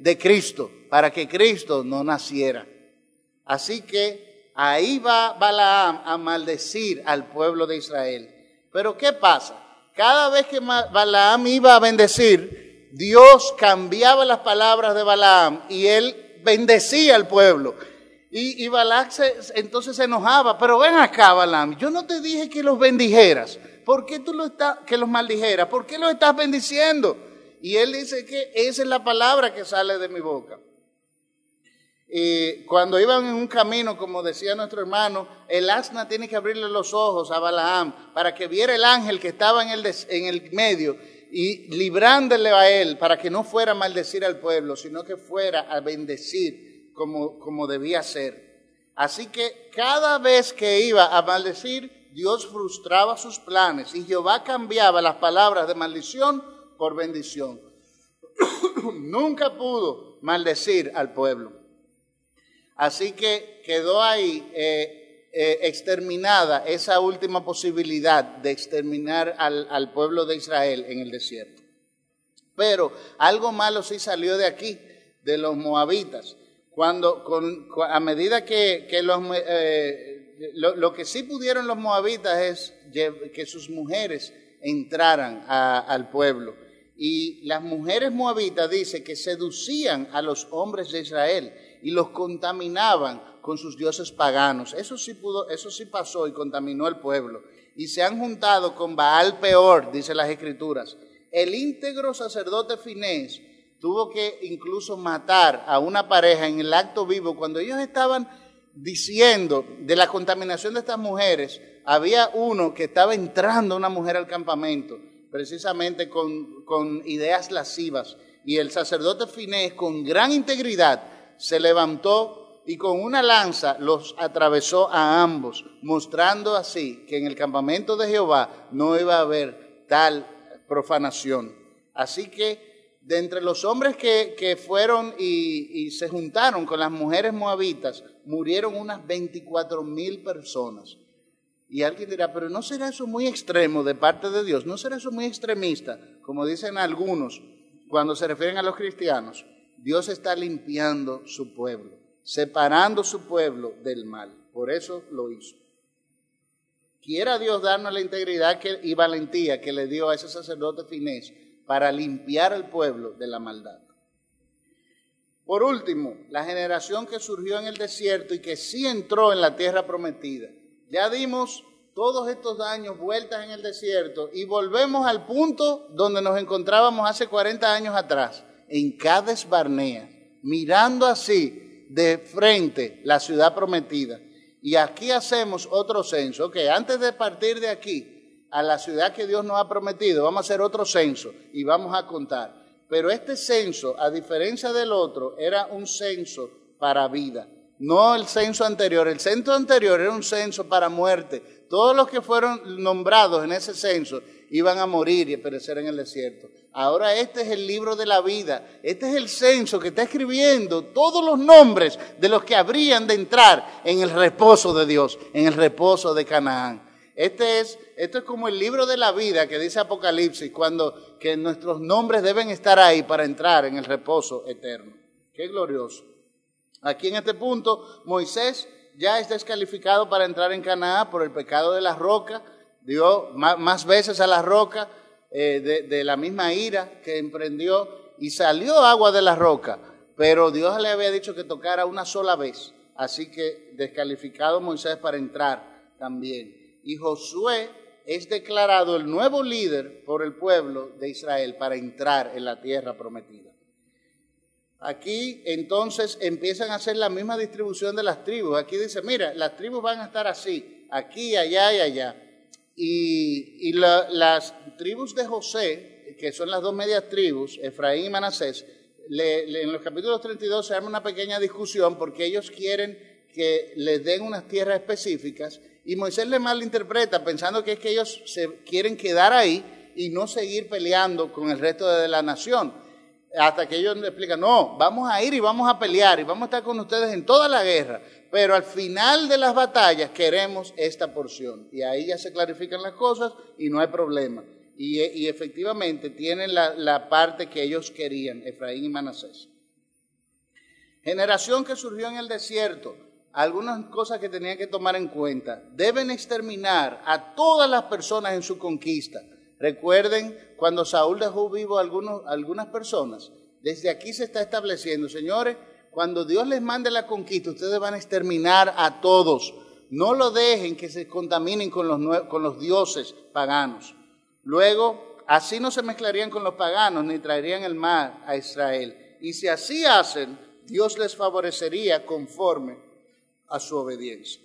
de Cristo, para que Cristo no naciera. Así que ahí va Balaam a maldecir al pueblo de Israel. Pero ¿qué pasa? Cada vez que Balaam iba a bendecir, Dios cambiaba las palabras de Balaam y él bendecía al pueblo. Y, y Balac se, entonces se enojaba, pero ven acá, Balaam, yo no te dije que los bendijeras, ¿por qué tú lo estás, que los maldijeras? ¿Por qué los estás bendiciendo? Y él dice que esa es la palabra que sale de mi boca. Y cuando iban en un camino, como decía nuestro hermano, el asna tiene que abrirle los ojos a Balaam para que viera el ángel que estaba en el, des, en el medio y librándole a él para que no fuera a maldecir al pueblo, sino que fuera a bendecir. Como, como debía ser. Así que cada vez que iba a maldecir, Dios frustraba sus planes y Jehová cambiaba las palabras de maldición por bendición. Nunca pudo maldecir al pueblo. Así que quedó ahí eh, eh, exterminada esa última posibilidad de exterminar al, al pueblo de Israel en el desierto. Pero algo malo sí salió de aquí, de los moabitas. Cuando, con, a medida que, que los, eh, lo, lo que sí pudieron los moabitas es que sus mujeres entraran a, al pueblo. Y las mujeres moabitas dice que seducían a los hombres de Israel y los contaminaban con sus dioses paganos. Eso sí pudo, eso sí pasó y contaminó al pueblo. Y se han juntado con Baal Peor, dice las Escrituras. El íntegro sacerdote Finés tuvo que incluso matar a una pareja en el acto vivo. Cuando ellos estaban diciendo de la contaminación de estas mujeres, había uno que estaba entrando una mujer al campamento, precisamente con, con ideas lascivas. Y el sacerdote Finés, con gran integridad, se levantó y con una lanza los atravesó a ambos, mostrando así que en el campamento de Jehová no iba a haber tal profanación. Así que de entre los hombres que, que fueron y, y se juntaron con las mujeres moabitas, murieron unas veinticuatro mil personas. Y alguien dirá, pero ¿no será eso muy extremo de parte de Dios? ¿No será eso muy extremista? Como dicen algunos cuando se refieren a los cristianos. Dios está limpiando su pueblo, separando su pueblo del mal. Por eso lo hizo. Quiera Dios darnos la integridad que, y valentía que le dio a ese sacerdote Finés para limpiar al pueblo de la maldad. Por último, la generación que surgió en el desierto y que sí entró en la tierra prometida. Ya dimos todos estos años vueltas en el desierto y volvemos al punto donde nos encontrábamos hace cuarenta años atrás, en Cades Barnea, mirando así de frente la ciudad prometida. Y aquí hacemos otro censo. Ok, antes de partir de aquí a la ciudad que Dios nos ha prometido, vamos a hacer otro censo y vamos a contar. Pero este censo, a diferencia del otro, era un censo para vida, no el censo anterior. El censo anterior era un censo para muerte. Todos los que fueron nombrados en ese censo iban a morir y a perecer en el desierto. Ahora este es el libro de la vida. Este es el censo que está escribiendo todos los nombres de los que habrían de entrar en el reposo de Dios, en el reposo de Canaán. Este es, esto es como el libro de la vida que dice Apocalipsis, cuando que nuestros nombres deben estar ahí para entrar en el reposo eterno. ¡Qué glorioso! Aquí en este punto, Moisés ya es descalificado para entrar en Canaán por el pecado de la roca. Dio más, más veces a la roca eh, de, de la misma ira que emprendió y salió agua de la roca, pero Dios le había dicho que tocara una sola vez. Así que descalificado Moisés para entrar también. Y Josué es declarado el nuevo líder por el pueblo de Israel para entrar en la tierra prometida. Aquí entonces empiezan a hacer la misma distribución de las tribus. Aquí dice, mira, las tribus van a estar así, aquí, allá y allá. Y, y la, las tribus de José, que son las dos medias tribus, Efraín y Manasés, le, le, en los capítulos treinta y dos se arma una pequeña discusión porque ellos quieren que les den unas tierras específicas. Y Moisés le malinterpreta pensando que es que ellos se quieren quedar ahí y no seguir peleando con el resto de la nación. Hasta que ellos le explican, no, vamos a ir y vamos a pelear y vamos a estar con ustedes en toda la guerra. Pero al final de las batallas queremos esta porción. Y ahí ya se clarifican las cosas y no hay problema. Y, y efectivamente tienen la, la parte que ellos querían, Efraín y Manasés. Generación que surgió en el desierto. Algunas cosas que tenían que tomar en cuenta. Deben exterminar a todas las personas en su conquista. Recuerden cuando Saúl dejó vivo a algunos, algunas personas. Desde aquí se está estableciendo, señores, cuando Dios les mande la conquista, ustedes van a exterminar a todos. No lo dejen que se contaminen con los, con los dioses paganos. Luego, así no se mezclarían con los paganos ni traerían el mal a Israel. Y si así hacen, Dios les favorecería conforme a su obediencia.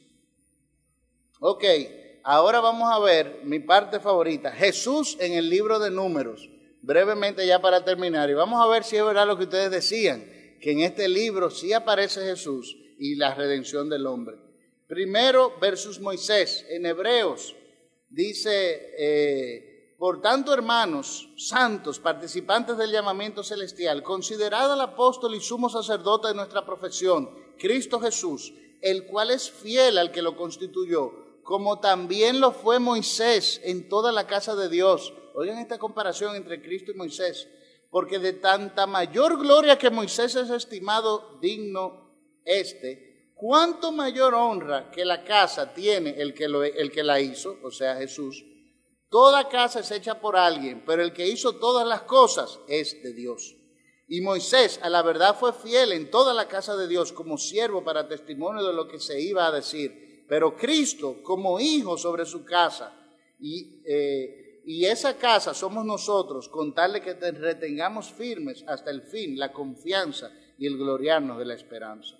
Ok, ahora vamos a ver mi parte favorita. Jesús en el libro de Números. Brevemente ya para terminar. Y vamos a ver si es verdad lo que ustedes decían, que en este libro sí aparece Jesús y la redención del hombre. Primero versus Moisés. En Hebreos dice... Eh, Por tanto, hermanos santos, participantes del llamamiento celestial, considerad al apóstol y sumo sacerdote de nuestra profesión, Cristo Jesús, el cual es fiel al que lo constituyó, como también lo fue Moisés en toda la casa de Dios. Oigan esta comparación entre Cristo y Moisés. Porque de tanta mayor gloria que Moisés es estimado digno este, cuánto mayor honra que la casa tiene el que, lo, el que la hizo, o sea Jesús. Toda casa es hecha por alguien, pero el que hizo todas las cosas es de Dios. Y Moisés a la verdad fue fiel en toda la casa de Dios como siervo para testimonio de lo que se iba a decir. Pero Cristo como hijo sobre su casa. Y, eh, y esa casa somos nosotros, con tal de que te retengamos firmes hasta el fin la confianza y el gloriarnos de la esperanza.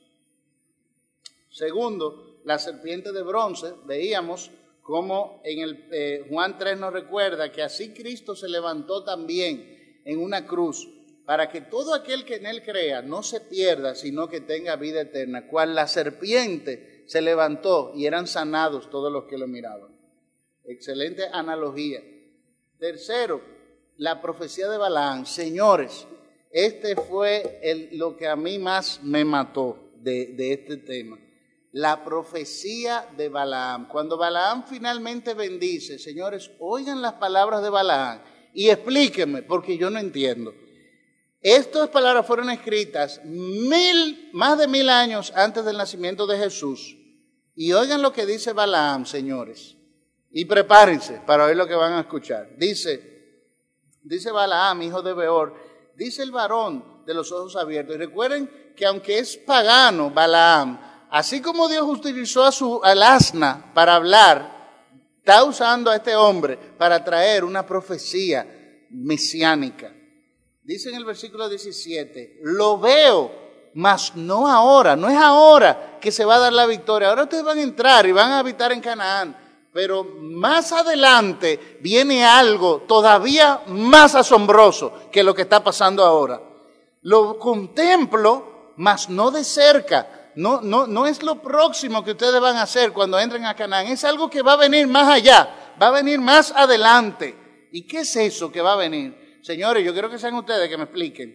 Segundo, la serpiente de bronce, veíamos como en el eh, Juan tres nos recuerda que así Cristo se levantó también en una cruz para que todo aquel que en él crea no se pierda, sino que tenga vida eterna. Cual la serpiente se levantó y eran sanados todos los que lo miraban. Excelente analogía. Tercero, la profecía de Balaam. Señores, este fue el, lo que a mí más me mató de, de este tema. La profecía de Balaam. Cuando Balaam finalmente bendice, señores, oigan las palabras de Balaam y explíquenme, porque yo no entiendo. Estas palabras fueron escritas mil, más de mil años antes del nacimiento de Jesús. Y oigan lo que dice Balaam, señores. Y prepárense para oír lo que van a escuchar. Dice, dice Balaam, hijo de Beor, dice el varón de los ojos abiertos. Y recuerden que aunque es pagano Balaam, así como Dios utilizó a su, al asna para hablar, está usando a este hombre para traer una profecía mesiánica. Dice en el versículo diecisiete, lo veo, mas no ahora, no es ahora que se va a dar la victoria. Ahora ustedes van a entrar y van a habitar en Canaán, pero más adelante viene algo todavía más asombroso que lo que está pasando ahora. Lo contemplo, mas no de cerca. No, no, no es lo próximo que ustedes van a hacer cuando entren a Canaán. Es algo que va a venir más allá, va a venir más adelante. ¿Y qué es eso que va a venir? Señores, yo quiero que sean ustedes que me expliquen.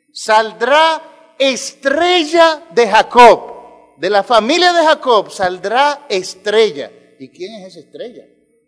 Saldrá estrella de Jacob. De la familia de Jacob saldrá estrella. ¿Y quién es esa estrella?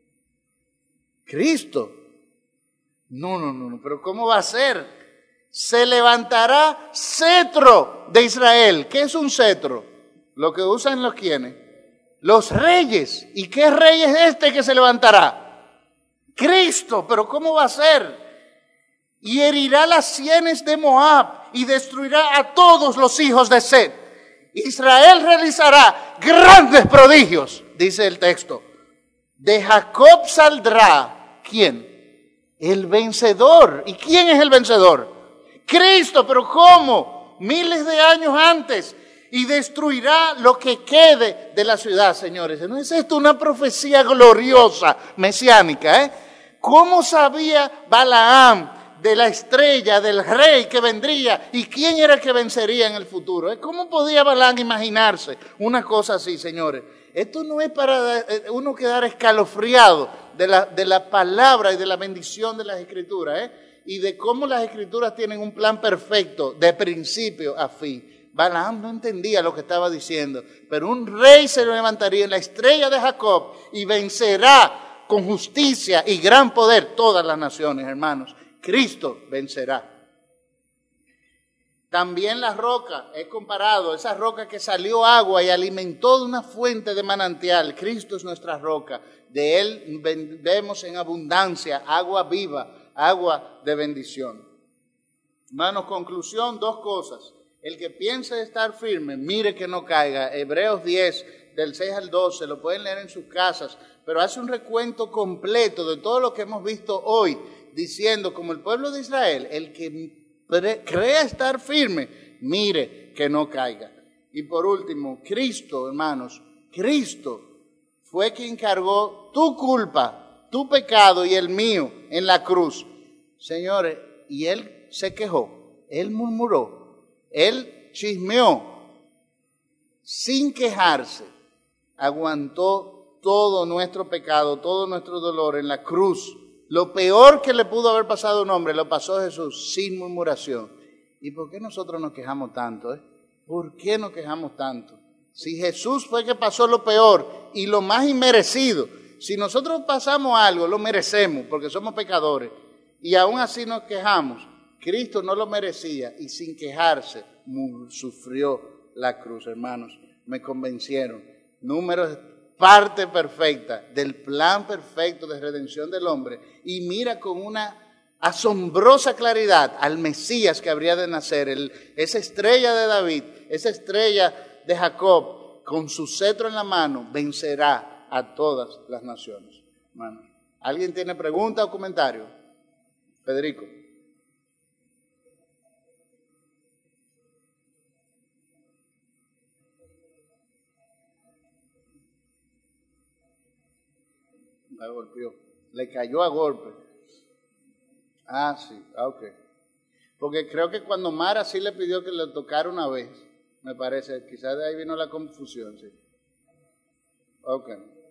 Cristo. No, no, no, no, pero ¿cómo va a ser? Se levantará cetro de Israel. ¿Qué es un cetro? Lo que usan los quienes. Los reyes. ¿Y qué rey es este que se levantará? Cristo. ¿Pero cómo va a ser? Y herirá las sienes de Moab y destruirá a todos los hijos de Set. Israel realizará grandes prodigios, dice el texto. De Jacob saldrá, ¿quién? El vencedor. ¿Y quién es el vencedor? Cristo, pero ¿cómo? Miles de años antes. Y destruirá lo que quede de la ciudad, señores. ¿No es esto una profecía gloriosa, mesiánica? ¿eh? ¿Cómo sabía Balaam de la estrella, del rey que vendría? ¿Y quién era el que vencería en el futuro? ¿eh? ¿Cómo podía Balaam imaginarse una cosa así, señores? Esto no es para uno quedar escalofriado de la, de la palabra y de la bendición de las Escrituras, ¿eh? Y de cómo las Escrituras tienen un plan perfecto de principio a fin. Balaam no entendía lo que estaba diciendo, pero un rey se levantaría en la estrella de Jacob y vencerá con justicia y gran poder todas las naciones, hermanos. Cristo vencerá. También la roca, es comparado, esa roca que salió agua y alimentó de una fuente de manantial. Cristo es nuestra roca. De Él vemos en abundancia agua viva, agua de bendición. Hermanos, conclusión, dos cosas. El que piense estar firme, mire que no caiga. Hebreos diez, del seis al doce, lo pueden leer en sus casas, pero hace un recuento completo de todo lo que hemos visto hoy, diciendo, como el pueblo de Israel, el que crea estar firme, mire que no caiga. Y por último, Cristo, hermanos, Cristo fue quien cargó tu culpa, tu pecado y el mío en la cruz. Señores, y Él se quejó, Él murmuró, Él chismeó, sin quejarse, aguantó todo nuestro pecado, todo nuestro dolor en la cruz. Lo peor que le pudo haber pasado a un hombre, lo pasó Jesús sin murmuración. ¿Y por qué nosotros nos quejamos tanto? Eh? ¿Por qué nos quejamos tanto? Si Jesús fue que pasó lo peor y lo más inmerecido, si nosotros pasamos algo, lo merecemos porque somos pecadores y aún así nos quejamos, Cristo no lo merecía y sin quejarse sufrió la cruz, hermanos. Me convencieron. Números parte perfecta del plan perfecto de redención del hombre y mira con una asombrosa claridad al Mesías que habría de nacer, el, esa estrella de David, esa estrella de Jacob, con su cetro en la mano, vencerá a todas las naciones. Hermano, ¿alguien tiene pregunta o comentario? Federico. La golpeó. Le cayó a golpe. Ah, sí, ah, ok. Porque creo que cuando Mara sí le pidió que le tocara una vez, me parece, quizás de ahí vino la confusión, sí. Ok.